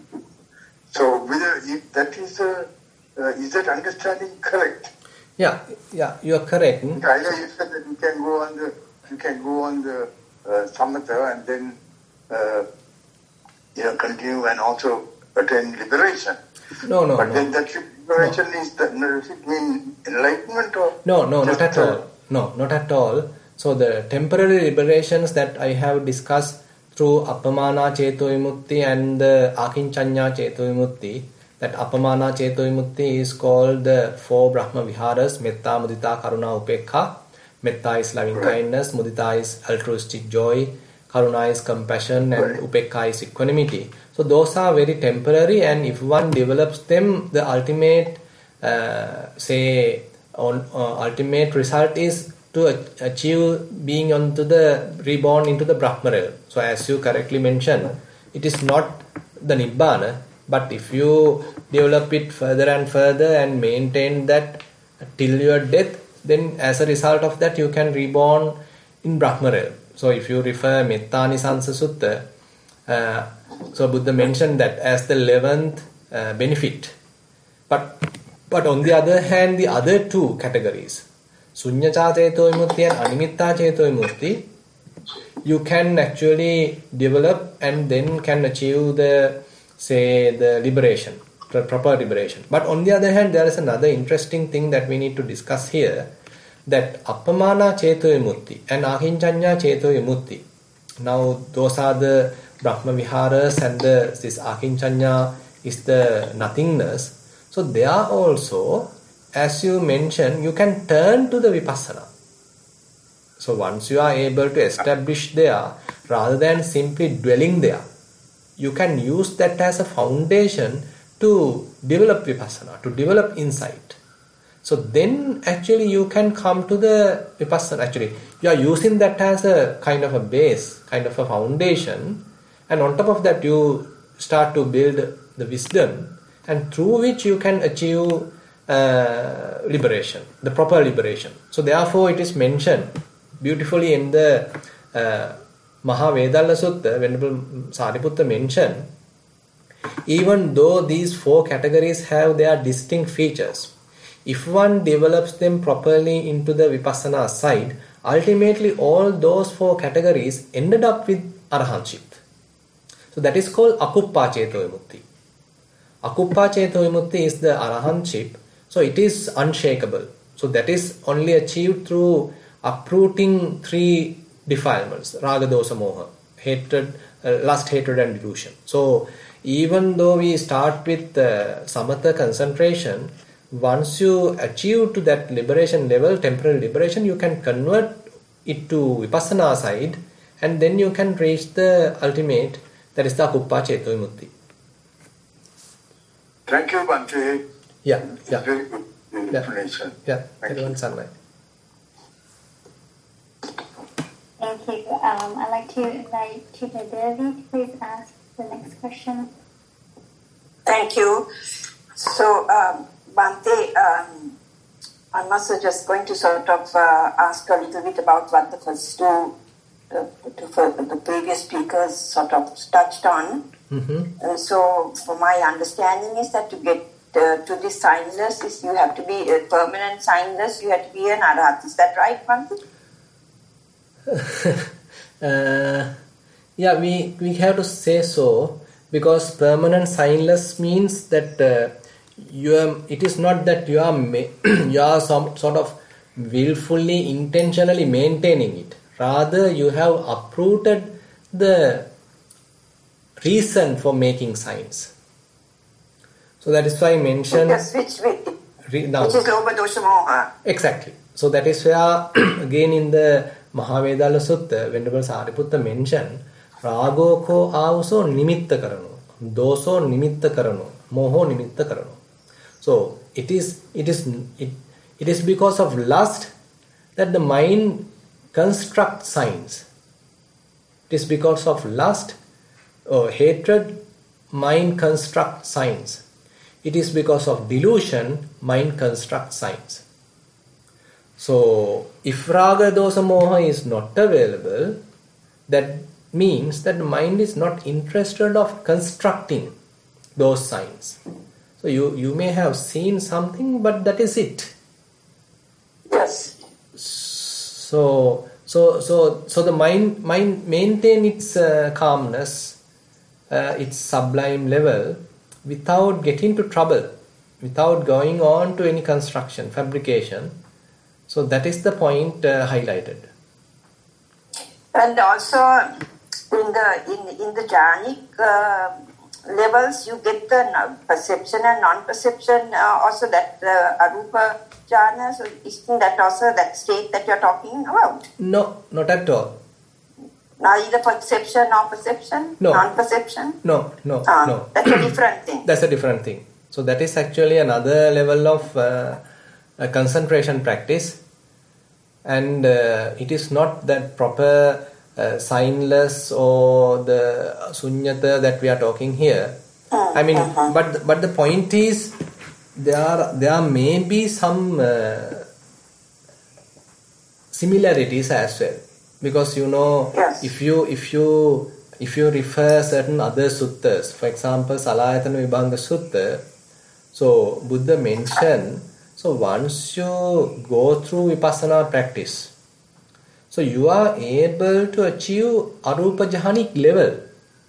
so whether if that is a, uh, is that understanding correct? Yeah, yeah, you are correct. I know you said that you can go on the, you can go on the uh, samatha and then uh, you know, continue and also attain liberation. No, no, but no. then that liberation is the, does it mean enlightenment or? No, no, not just, at uh, all. No, not at all. So the temporary liberations that I have discussed through Appamana Cheto Vimutti and the Akinchanya Cheto Vimutti, that Appamana Cheto Vimutti is called the four Brahma Viharas, Metta, Mudita, Karuna, Upekha. Metta is loving Right. kindness, Mudita is altruistic joy, Karuna is compassion, and Right. Upekha is equanimity. So those are very temporary, and if one develops them, the ultimate, uh, say, on uh, ultimate result is to a- achieve being onto the reborn into the Brahma realm. So as you correctly mentioned, it is not the Nibbana, but if you develop it further and further and maintain that till your death, then as a result of that you can reborn in Brahma realm. So if you refer Mettanisansa Sutta, uh, so Buddha mentioned that as the eleventh uh, benefit. But but on the other hand, the other two categories. Sunyata Cheto Vimutti and Animitta Cheto Vimutti, you can actually develop and then can achieve the, say, the liberation, the proper liberation. But on the other hand, there is another interesting thing that we need to discuss here, that Appamana Cheto Vimutti and Akinchanya Cheto Vimutti. Now, those are the Brahma Viharas and the, this Akinchanya is the nothingness. So, they are also, as you mentioned, you can turn to the Vipassana. So once you are able to establish there, rather than simply dwelling there, you can use that as a foundation to develop Vipassana, to develop insight. So then actually you can come to the Vipassana. Actually, you are using that as a kind of a base, kind of a foundation, and on top of that you start to build the wisdom, and through which you can achieve uh, liberation, the proper liberation. So therefore it is mentioned beautifully in the uh, Mahavedalla Sutta, Venerable Sariputta mentioned, even though these four categories have their distinct features, if one develops them properly into the Vipassana side, ultimately all those four categories ended up with Arahantship. So that is called Akuppa Cheto Vimutti. Akuppa Cheto Vimutti is the Arahantship, so it is unshakable. So that is only achieved through uprooting three defilements, raga, dosa, moha, hatred, uh, lust, hatred and delusion. So even though we start with uh, samatha concentration, once you achieve to that liberation level, temporary liberation, you can convert it to Vipassana side, and then you can reach the ultimate, that is the Akuppa Cheto Vimutti. Thank you, Bhante. Yeah, yeah. Very good information. Yeah, Thank everyone's you. online. Thank you. Um, I'd like to invite Chita Devi to please ask the next question. Thank you. So, um, Bhante, um, I'm also just going to sort of uh, ask a little bit about what the first two, the, the, the previous speakers sort of touched on. Mm-hmm. Uh, so, for my understanding is that to get uh, to this signless, is you have to be a permanent signless, you have to be an arahat. Is that right, Bhante? uh, yeah, we, we have to say so, because permanent signless means that uh, you are, it is not that you are ma- you are some sort of willfully, intentionally maintaining it. Rather, you have uprooted the reason for making signs. So that is why I mentioned. Yes, which, which, re, now, which is Lobha Dosha Moha. Exactly. So that is where again in the Mahavedalla Sutta, Venerable Sariputta mentioned, Rago ko avuso nimitta karano, doso nimitta karano, moho nimitta karano. So it is it is it, it is because of lust that the mind constructs signs. It is because of lust or hatred, mind constructs signs. It is because of delusion, mind constructs signs. So, if raga, dosa, moha is not available, that means that the mind is not interested of constructing those signs. So, you, you may have seen something, but that is it. Yes. So, so, so, so the mind, mind maintain its uh, calmness, uh, its sublime level, without getting to trouble, without going on to any construction, fabrication. So that is the point uh, highlighted. And also in the in in the jhanic uh, levels, you get the perception and non-perception. Uh, also that uh, arupa jhana. So isn't that also that state that you are talking about? No, not at all. Neither perception nor perception. No. Non-perception. No, no, uh, no. That's a different thing. That's a different thing. So that is actually another level of uh, a concentration practice, and uh, it is not that proper uh, signless or the sunyata that we are talking here. Mm-hmm. I mean, but but the point is there are, there may be some uh, similarities as well, because you know, yes. if you if you if you refer certain other suttas, for example Salayatana Vibhanga Sutta, so Buddha mentioned So once you go through Vipassana practice, so you are able to achieve Arupa Jhanic level.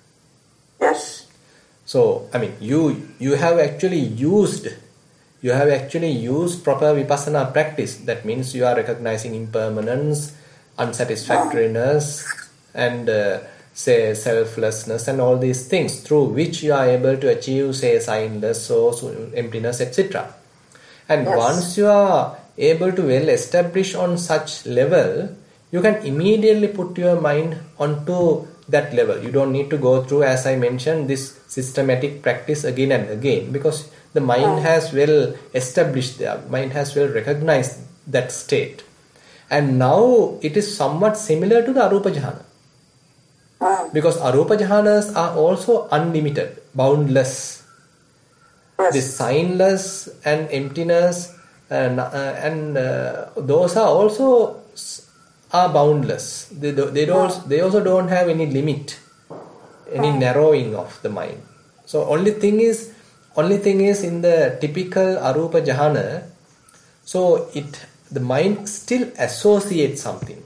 Yes. So, I mean, you you have actually used, you have actually used proper Vipassana practice. That means you are recognizing impermanence, unsatisfactoriness, and uh, say selflessness and all these things through which you are able to achieve, say, signless, so, so emptiness, et cetera. And Yes. once you are able to well establish on such level, you can immediately put your mind onto that level. You don't need to go through, as I mentioned, this systematic practice again and again, because the mind has well established there, mind has well recognized that state. And now it is somewhat similar to the Arupa Jhana. Because Arupa Jhanas are also unlimited, boundless. Yes. This signless and emptiness and, uh, and uh, those are also s- are boundless. They, do, they don't they also don't have any limit, any narrowing of the mind. So only thing is only thing is in the typical Arupa Jhana, so it the mind still associates something.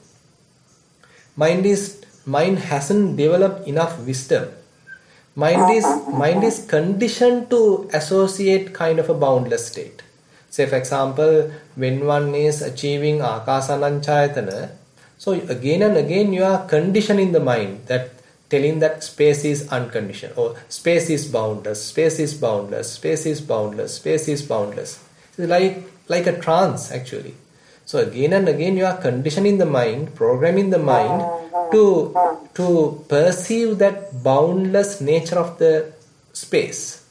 Mind is mind hasn't developed enough wisdom. Mind is mind is conditioned to associate kind of a boundless state. Say for example, when one is achieving Akasananchayatana, so again and again you are conditioning the mind, that telling that space is unconditioned, or space is boundless, space is boundless, space is boundless, space is boundless. It's like like a trance actually. So again and again you are conditioning the mind, programming the mind to to perceive that boundless nature of the space.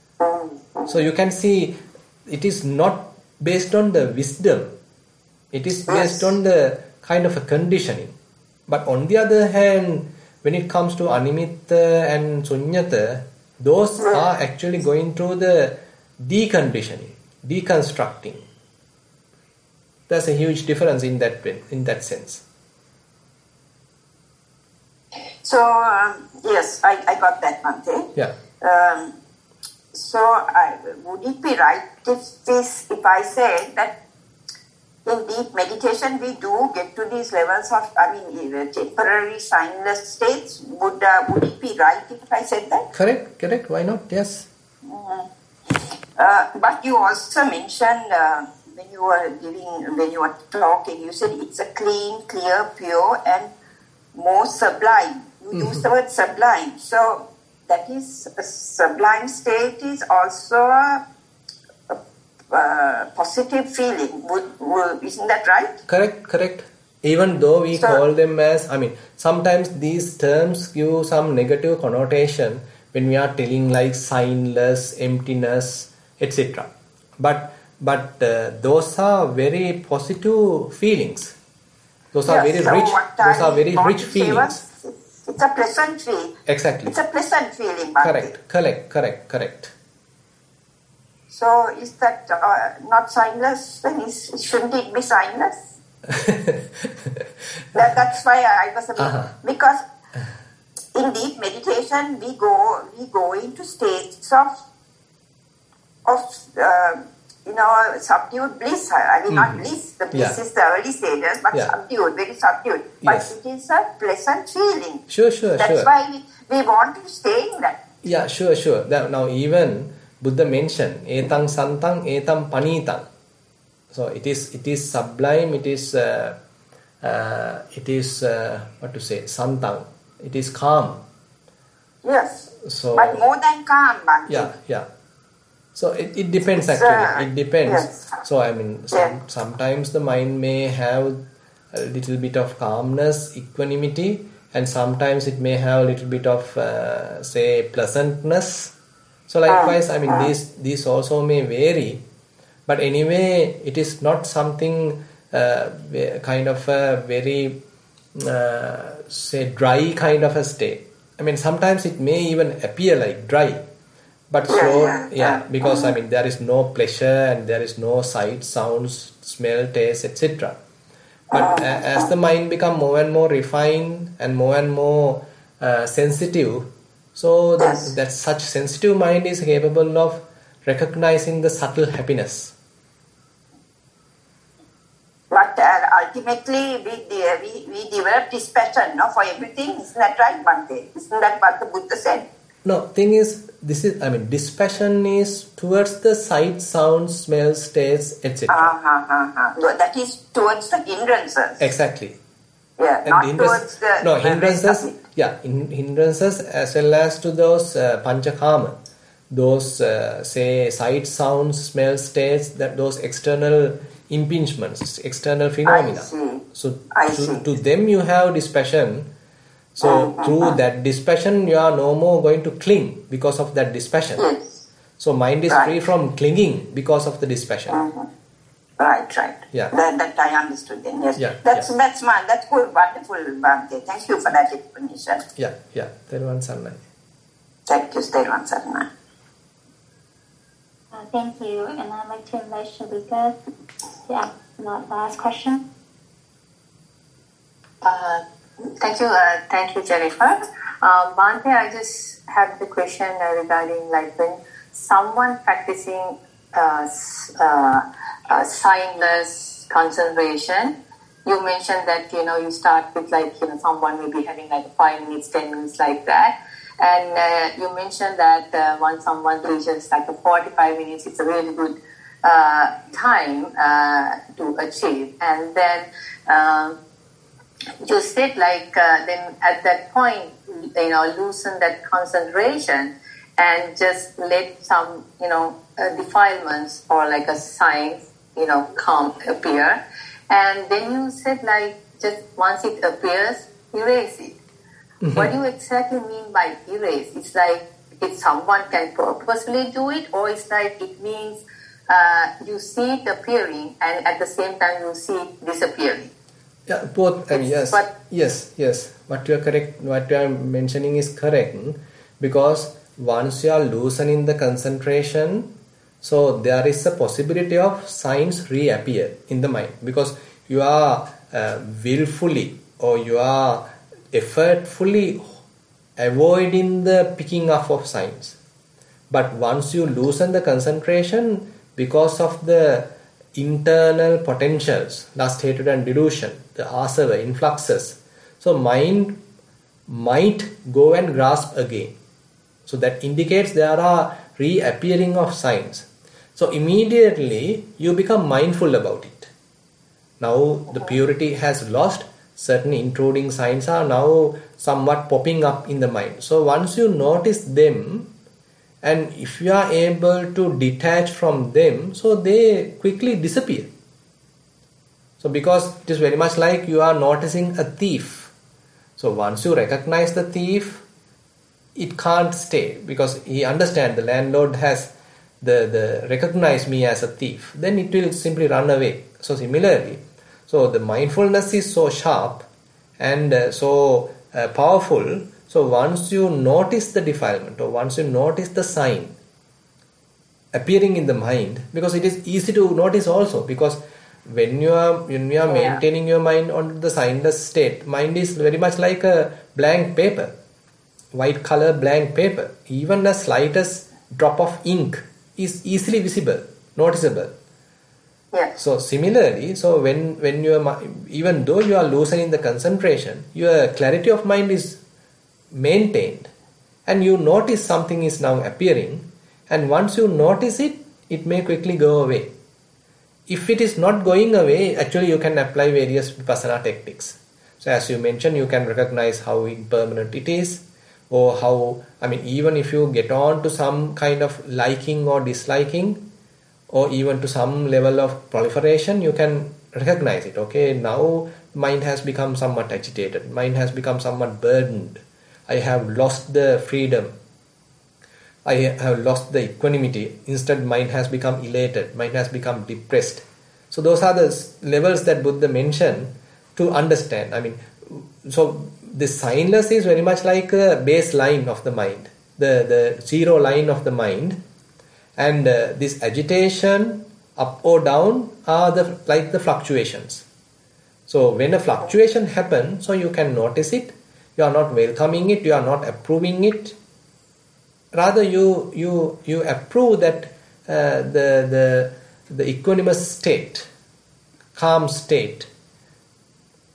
So you can see it is not based on the wisdom, it is based on the kind of a conditioning. But on the other hand, when it comes to Animitta and Sunyata, those are actually going through the deconditioning, deconstructing. There's a huge difference in that in that sense. So, um, yes, I, I got that, Bhante. Yeah. Um, so, I, would it be right if this, if I say that in deep meditation we do get to these levels of, I mean, uh, temporary signless states? Would uh, would it be right if I said that? Correct, correct. Why not? Yes. Mm-hmm. Uh, but you also mentioned uh, when you were giving, when you were talking, you said it's a clean, clear, pure, and more sublime. You mm-hmm. use the word sublime. So that is a sublime state is also a, a, a positive feeling. Would, would, isn't that right? Correct, correct. Even though we so, call them as, I mean, sometimes these terms give some negative connotation when we are telling like signless, emptiness, et cetera. But but uh, those are very positive feelings. Those yes, are very so rich. Those are very rich feelings. It's a pleasant feeling. Exactly. It's a pleasant feeling. Correct, correct, correct, correct. So is that uh, not signless? Then is, shouldn't it be signless? that, that's why I was a bit, uh-huh. because in deep meditation we go we go into states of of uh, you know subdued bliss. I mean mm-hmm. not bliss. The bliss yeah. is the early stages, but yeah. subdued, very subdued. But yes. it is a pleasant feeling. Sure, sure, That's sure. That's why we, we want to stay in that. Yeah, sure, sure. That, now even Buddha mentioned etang santang etam panitang. So it is it is sublime. It is uh, uh, it is uh, what to say santang. It is calm. Yes. So but more than calm, Bhante. Yeah, yeah. So it, it depends actually. Uh, it depends. Yes. So I mean, some, yeah. sometimes the mind may have a little bit of calmness, equanimity, and sometimes it may have a little bit of uh, say pleasantness. So likewise, I mean, uh, these these also may vary, but anyway, it is not something uh, kind of a very uh, say dry kind of a state. I mean, sometimes it may even appear like dry. But so, yeah, yeah, because I mean, there is no pleasure and there is no sight, sounds, smell, taste, et cetera. But uh, as the mind becomes more and more refined and more and more uh, sensitive, so that, that such sensitive mind is capable of recognizing the subtle happiness. ultimately we, de- we, we develop dispassion, no, for everything. Isn't that right, Bhante? Isn't that what the Buddha said? No, thing is, this is, I mean, dispassion is towards the sight, sound, smell, taste, et cetera. Uh, uh, uh, uh. No, that is towards the hindrances. Exactly. Yeah, And not hindrance, towards the... no, the hindrances, yeah, in, hindrances as well as to those uh, panchakama, those, uh, say, sight, sounds, smells, tastes, that those external impingements, external phenomena. I see. So, I to, see. to them you have dispassion. So, Uh-huh. through that dispassion, you are no more going to cling because of that dispassion. Yes. So, mind is Right. free from clinging because of the dispassion. Uh-huh. Right, right. Yeah. That, that I understood then, yes. Yeah, That's, yeah. that's, my, that's good, wonderful, Bhante. Thank you for that explanation. Yeah, yeah. Theruvan Sarnai. Thank you, Stevan Sarna. Uh, thank you. And I'd like to invite Shalika to ask the last question. Uh, thank you, uh, thank you, Jennifer. Um, Bhante, I just have the question uh, regarding like when someone practicing uh, s- uh, uh, signless concentration. You mentioned that you know you start with like you know someone may be having like five minutes, ten minutes like that, and uh, you mentioned that uh, once someone reaches like a forty-five minutes, it's a really good uh, time uh, to achieve, and then. Um, You said like uh, then at that point, you know, loosen that concentration and just let some, you know, uh, defilements or like a sign, you know, come appear. And then you said like just once it appears, erase it. Mm-hmm. What do you exactly mean by erase? It's like if someone can purposely do it, or it's like it means uh, you see it appearing and at the same time you see it disappearing. Yeah, both. I mean, yes, But, yes, yes. What you are correct. What you are mentioning is correct, because once you are loosening the concentration, so there is a possibility of signs reappear in the mind, because you are uh, willfully or you are effortfully avoiding the picking up of signs. But once you loosen the concentration, because of the internal potentials, lust, hatred and delusion, the asava, influxes, so mind might go and grasp again. So that indicates there are reappearing of signs. So immediately you become mindful about it. Now the purity has lost, certain intruding signs are now somewhat popping up in the mind. So once you notice them, and if you are able to detach from them, so they quickly disappear. So because it is very much like you are noticing a thief. So once you recognize the thief, it can't stay, because he understands the landlord has the, the recognize me as a thief. Then it will simply run away. So similarly, so the mindfulness is so sharp and uh, so uh, powerful. So once you notice the defilement, or once you notice the sign appearing in the mind, because it is easy to notice also, because when you are when you are Yeah. maintaining your mind on the signless state, mind is very much like a blank paper, white color blank paper. Even the slightest drop of ink is easily visible, noticeable. Yeah. So similarly, so when when you are, even though you are loosening the concentration, your clarity of mind is maintained, and you notice something is now appearing, and once you notice it, it may quickly go away. If it is not going away, actually you can apply various vipassana techniques. So as you mentioned, you can recognize how impermanent it is, or how, I mean, even if you get on to some kind of liking or disliking, or even to some level of proliferation, you can recognize it. Okay, now mind has become somewhat agitated, mind has become somewhat burdened, I have lost the freedom, I have lost the equanimity. Instead, mind has become elated, mind has become depressed. So those are the levels that Buddha mentioned to understand. I mean, so the signless is very much like a baseline of the mind, the, the zero line of the mind. And uh, this agitation, up or down, are the like the fluctuations. So when a fluctuation happens, so you can notice it. You are not welcoming it, you are not approving it. Rather, you you you approve that uh, the the the equanimous state, calm state,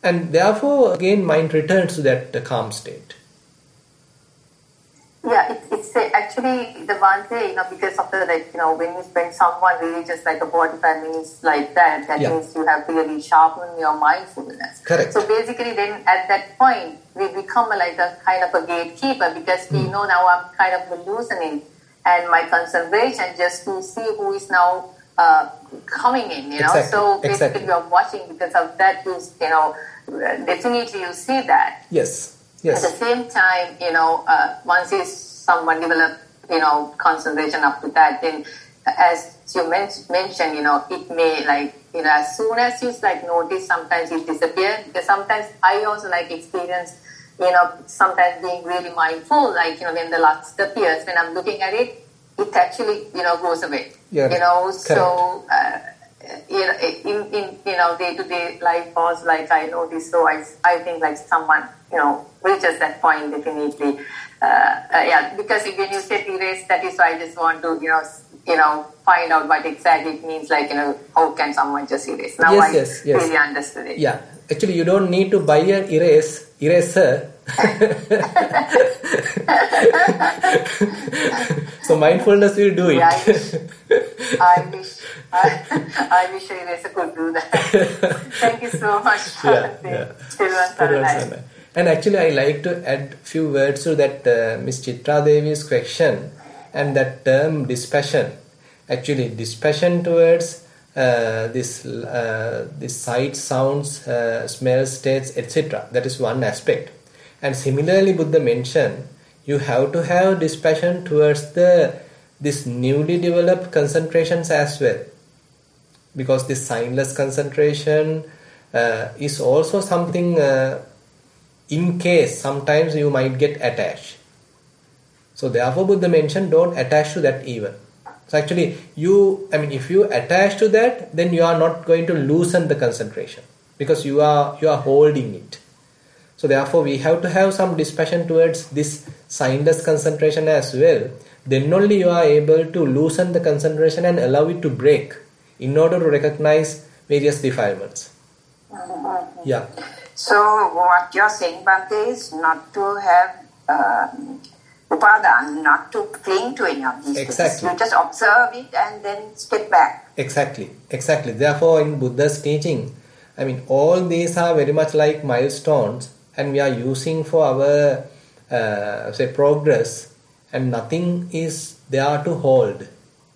and therefore again mind returns to that uh, calm state. Yeah, it, it's uh, actually the one thing, you know, because of the, like, you know, when you spend someone really just like a forty-five minutes like that, that Yeah. means you have really sharpened your mindfulness. Correct. So basically then at that point, we become like a kind of a gatekeeper because we know now I'm kind of loosening and my concentration just to see who is now uh, coming in, you know. Exactly. So basically Exactly. you're watching because of that, you, you know, definitely you see that. Yes. At Yes. the same time, you know, uh, once is someone develop, you know, concentration up to that, then as you men- mentioned, you know, it may like, you know, as soon as you like notice, sometimes it disappears. Because sometimes I also like experience, you know, sometimes being really mindful, like, you know, when the lust appears, when I'm looking at it, it actually, you know, goes away. Yeah. You know, Correct. so, uh, you know, in, in, you know, day-to-day life was like I noticed, so I, I think like someone, you know, reaches that point definitely. Uh, uh, yeah, because when you said erase, that is why I just want to, you know, s- you know, find out what exactly it means, like, you know, how can someone just erase? Now Yes, I yes, yes. really understood it. Yeah. Actually, you don't need to buy an erase eraser. So mindfulness will do it. Yeah, I wish, I wish, I, I wish eraser could do that. Thank you so much for Yeah, the yeah. Thiruvan Thiruvan Saranai. Saranai. And actually, I like to add few words to that uh, Miss Chitra Devi's question and that term dispassion. Actually, dispassion towards uh, this uh, this sight, sounds, uh, smells, states, et cetera. That is one aspect. And similarly, Buddha mentioned you have to have dispassion towards the this newly developed concentrations as well, because this signless concentration uh, is also something. Uh, in case sometimes you might get attached. So therefore Buddha mentioned don't attach to that even. So actually you, I mean if you attach to that, then you are not going to loosen the concentration because you are you are holding it. So therefore we have to have some dispassion towards this signless concentration as well. Then only you are able to loosen the concentration and allow it to break in order to recognize various defilements. Yeah. So what you're saying, Bhante, is not to have um, upadana, not to cling to any of these Exactly. things. You just observe it and then step back. Exactly, exactly. Therefore, in Buddha's teaching, I mean, all these are very much like milestones, and we are using for our, uh, say, progress, and nothing is there to hold.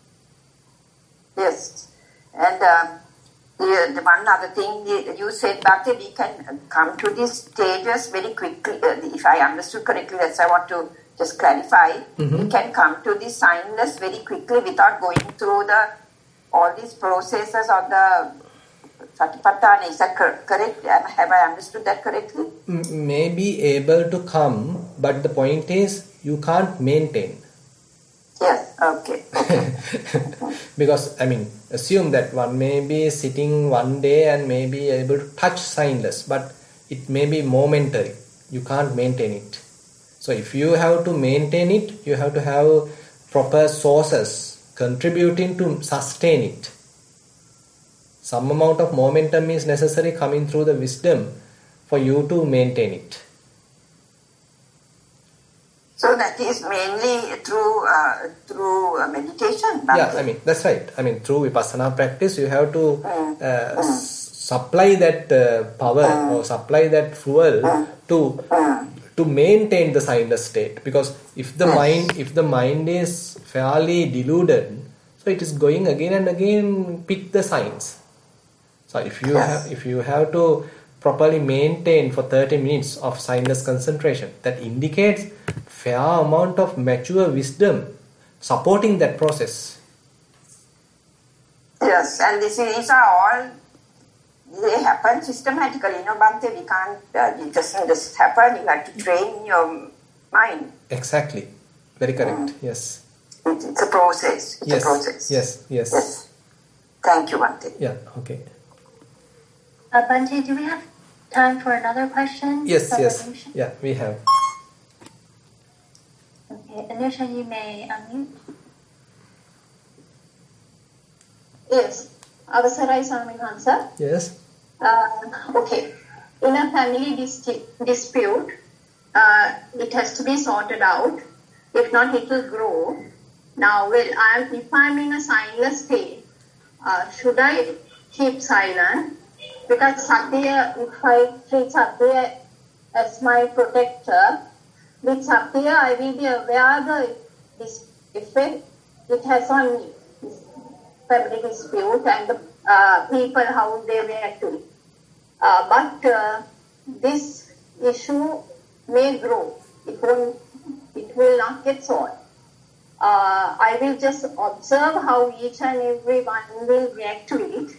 Yes. And uh, the, the one other thing you you said, Bhante, we can come to these stages very quickly. Uh, if I understood correctly, that's why I want to just clarify. Mm-hmm. We can come to the signless very quickly without going through the all these processes of the Satipatthana. Is that cor- correct? Am- Have I understood that correctly? M- may be able to come, but the point is you can't maintain. Yes. Okay. Because, I mean, assume that one may be sitting one day and may be able to touch signless, but it may be momentary. You can't maintain it. So if you have to maintain it, you have to have proper sources contributing to sustain it. Some amount of momentum is necessary coming through the wisdom for you to maintain it. So that is mainly through uh, through uh, meditation. Bhante. Yeah, I mean, that's right. I mean, through Vipassana practice, you have to uh, s- supply that uh, power or supply that fuel to to maintain the signless state. Because if the mind, if the mind is fairly deluded, so it is going again and again pick the signs. So if you Yes. have if you have to properly maintain for thirty minutes of signless concentration, that indicates fair amount of mature wisdom supporting that process. Yes, and this is, these are all, they happen systematically. You know, Bhante, we can't, uh, it doesn't just happen. You have to train your mind. Exactly. Very correct. Yes. It, it's a process. It's Yes. a process. Yes. Yes. Yes. Thank you, Bhante. Yeah. Okay. Uh, Bhante, do we have time for another question? Yes. from Yes. Anisha? Yeah. We have. Okay, Anisha, you may unmute. Yes. Avassarai Swami Hansa. Yes. Uh, okay. in a family dis- dispute, uh, it has to be sorted out. If not, it will grow. Now, well, I'm, if I'm in a silent state, uh, should I keep silent? Because Satya, if I treat Satya as my protector, with Satya I will be aware the this effect it has on me, this family dispute and the uh, people, how they react to it. Uh, but uh, this issue may grow. It won't. It will not get solved. Uh, I will just observe how each and every one will react to it.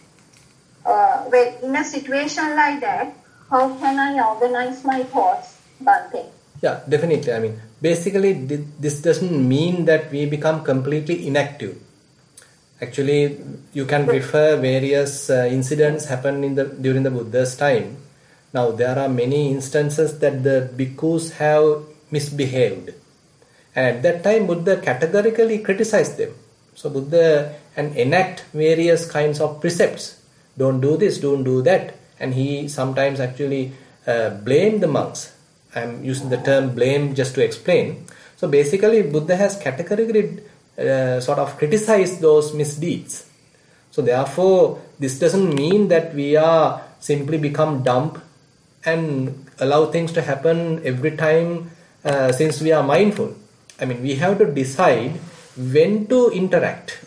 Uh, well, in a situation like that, how can I organize my thoughts, Bhante? Yeah, definitely. I mean, basically, this doesn't mean that we become completely inactive. Actually, you can refer various uh, incidents happened in the during the Buddha's time. Now, there are many instances that the bhikkhus have misbehaved. And at that time, Buddha categorically criticized them. So, Buddha and enact various kinds of precepts. Don't do this, don't do that. And he sometimes actually uh, blamed the monks. I'm using the term blame just to explain. So, basically, Buddha has categorically uh, sort of criticized those misdeeds. So, therefore, this doesn't mean that we are simply become dumb and allow things to happen every time uh, since we are mindful. I mean, we have to decide when to interact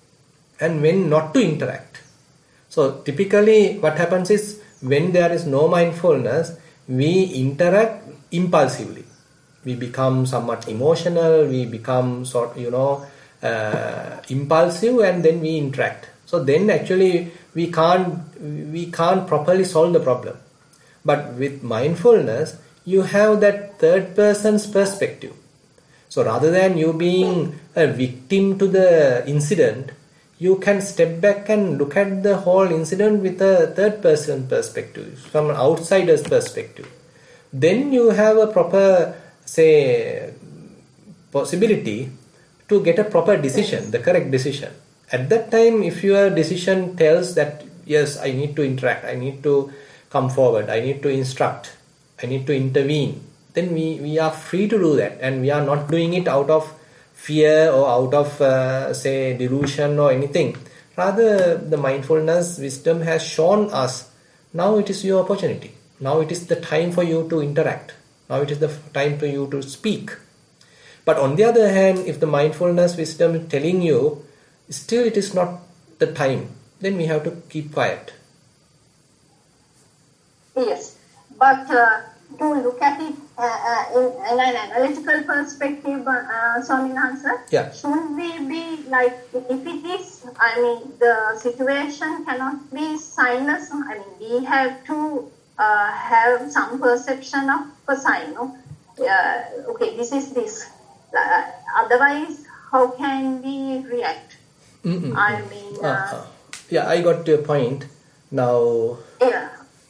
and when not to interact. So, typically what happens is when there is no mindfulness, we interact impulsively. We become somewhat emotional, we become sort you know uh, impulsive, and then we interact. So then actually we can't we can't properly solve the problem. But with mindfulness, you have that third person's perspective. So rather than you being a victim to the incident, you can step back and look at the whole incident with a third person perspective, from an outsider's perspective. Then you have a proper, say, possibility to get a proper decision, the correct decision. At that time, if your decision tells that, yes, I need to interact, I need to come forward, I need to instruct, I need to intervene, then we, we are free to do that, and we are not doing it out of fear or out of, uh, say, delusion or anything. Rather, the mindfulness wisdom has shown us, now it is your opportunity. Now it is the time for you to interact. Now it is the time for you to speak. But on the other hand, if the mindfulness wisdom is telling you, still it is not the time, then we have to keep quiet. Yes, but uh, to look at it uh, uh, in, in an analytical perspective, uh, Swaminathan, yeah. should we be like, if it is, I mean, the situation cannot be signless, I mean, we have to uh, have some perception of a sign, no? Uh, okay, this is this. Uh, otherwise, how can we react? Mm-mm. I mean... Uh, uh, yeah, I got your point. Now... Yeah.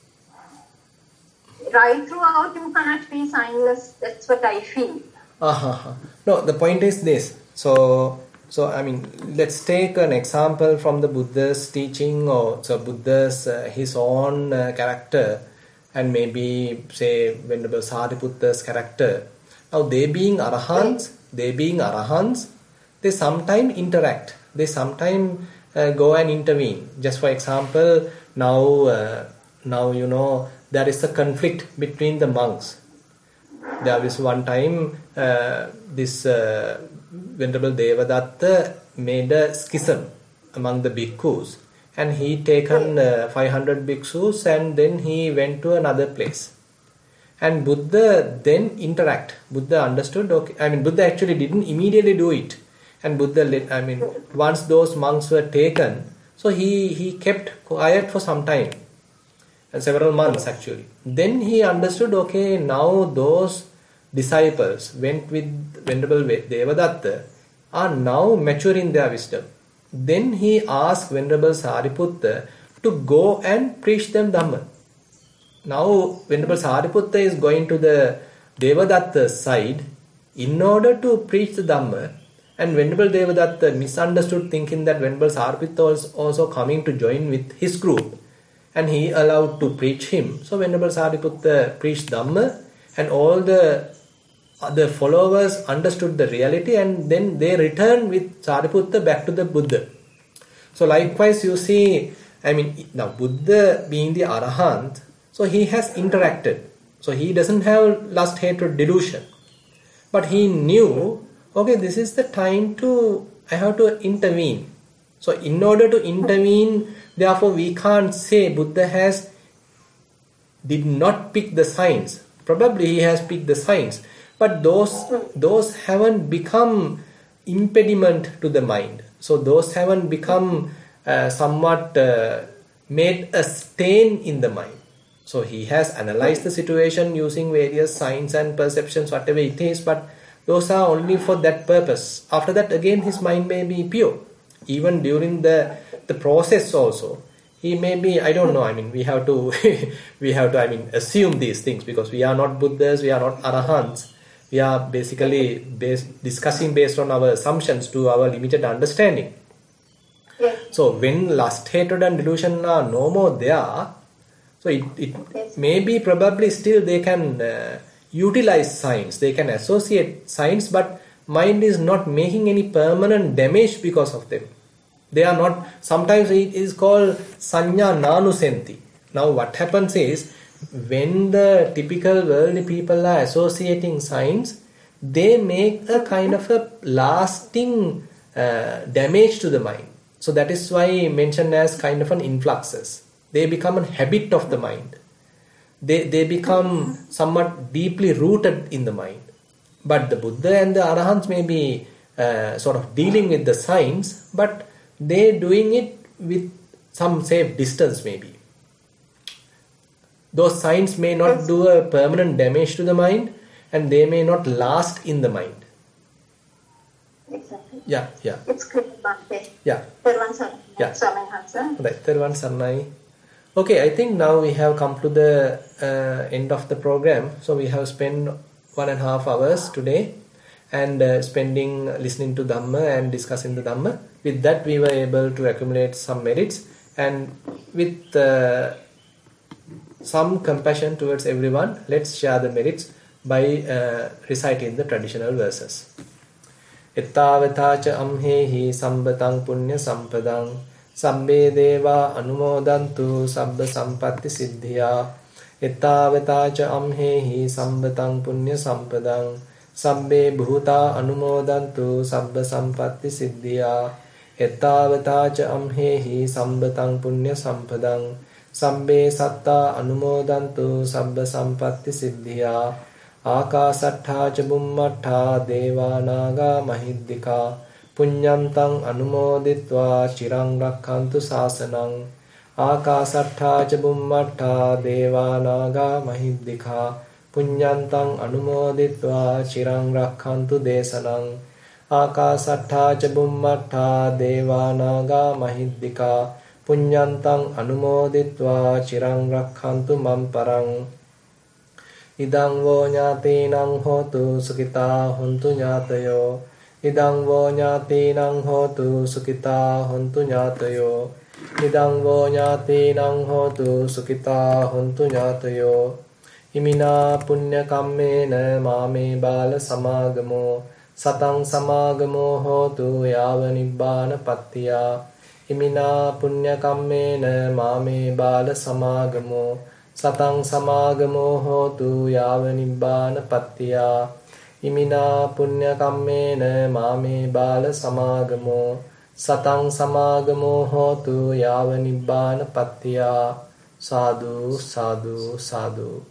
Right throughout, you cannot be signless. That's what I feel. Uh-huh. No, the point is this. So, so I mean, let's take an example from the Buddha's teaching, or so Buddha's uh, his own uh, character, and maybe say Venerable Sariputta's character. Now, they being arahants, they being arahants, they sometimes interact. They sometimes uh, go and intervene. Just for example, now, uh, now you know. There is a conflict between the monks. There was one time uh, this uh, Venerable Devadatta made a schism among the bhikkhus, and he taken uh, five hundred bhikkhus and then he went to another place. And Buddha then interact. Buddha understood, okay, I mean Buddha actually didn't immediately do it. And Buddha, let, I mean once those monks were taken, so he, he kept quiet for some time. And several months actually. Then he understood, okay, now those disciples went with Venerable Devadatta are now mature in their wisdom. Then he asked Venerable Sariputta to go and preach them Dhamma. Now Venerable Sariputta is going to the Devadatta's side in order to preach the Dhamma, and Venerable Devadatta misunderstood, thinking that Venerable Sariputta was also coming to join with his group. and he allowed to preach him. So Venerable Sariputta preached Dhamma, and all the other followers understood the reality, and then they returned with Sariputta back to the Buddha. So likewise you see, I mean, now Buddha being the Arahant, so he has interacted. So he doesn't have lust, hatred, delusion. But he knew, okay, this is the time to, I have to intervene. So in order to intervene, therefore we can't say Buddha has, did not pick the signs. Probably he has picked the signs. But those, those haven't become impediment to the mind. So those haven't become uh, somewhat uh, made a stain in the mind. So he has analyzed the situation using various signs and perceptions, whatever it is, but those are only for that purpose. After that, again, his mind may be pure. Even during the the process also, he may be, I don't know, I mean, we have to, we have to, I mean, assume these things, because we are not Buddhas, we are not Arahants. We are basically based, discussing based on our assumptions to our limited understanding. Yes. So when lust, hatred and delusion are no more there, so it, it Yes. may be probably still they can uh, utilize science, they can associate science, but mind is not making any permanent damage because of them. They are not, sometimes it is called sanya nanusenti. Now what happens is, when the typical worldly people are associating science, they make a kind of a lasting uh, damage to the mind. So that is why mentioned as kind of an influxus. They become a habit of the mind. They, they become somewhat deeply rooted in the mind. But the Buddha and the Arahants may be uh, sort of dealing with the science, but they doing it with some safe distance maybe. Those signs may not do a permanent damage to the mind, and they may not last in the mind. Exactly. Yeah, yeah, It's clear, Bhante. yeah. Thirvan Saranai. Yeah. Swamihansa. Right, Thirvan Saranai. Okay, I think now we have come to the uh, end of the program. So we have spent one and a half hours today and uh, spending listening to Dhamma and discussing the Dhamma. With that, we were able to accumulate some merits, and with uh, some compassion towards everyone, let's share the merits by uh, reciting the traditional verses. Ettavatacha amhehi sambatang punya sampadang sabbe deva anumodantu sabba sampatti siddhya. Ettavatacha amhehi sambatang punya sampadang sabbe bhuta anumodantu sabba sampatti siddhya. Ettavatacha amhehi sambatang punya sampadang sabbe satta anumodantu sabba sampatti siddhya. Akasattha ca bummattha devanaga mahiddhika punyantang anumoditva chirang rakkhantu sasanang. Akasattha ca bummattha devanaga mahiddhika punyantang anumoditva chirang rakkhantu desanang. Akasattha ca bummattha devanaga mahiddhika punyantang anumoditva chirang rakkhantu mamparang. Idang vo nyatinang hotu sukita hontu nyatayo. Idang vo nyatinang hotu sukita hontu nyatayo. Idang vo nyatinang hotu sukita hontu nyatayo. Imina punya kammena mame bala samagamo satang samagamo hotu yava nibbana pattiya. Imina punya kammena mame bala samagamo satang samagamo hotu yava nibbana pattiya. Imina punya kammena mame bala samagamo satang samagamo hotu yava nibbana pattiya. Sadhu, sadhu, sadhu.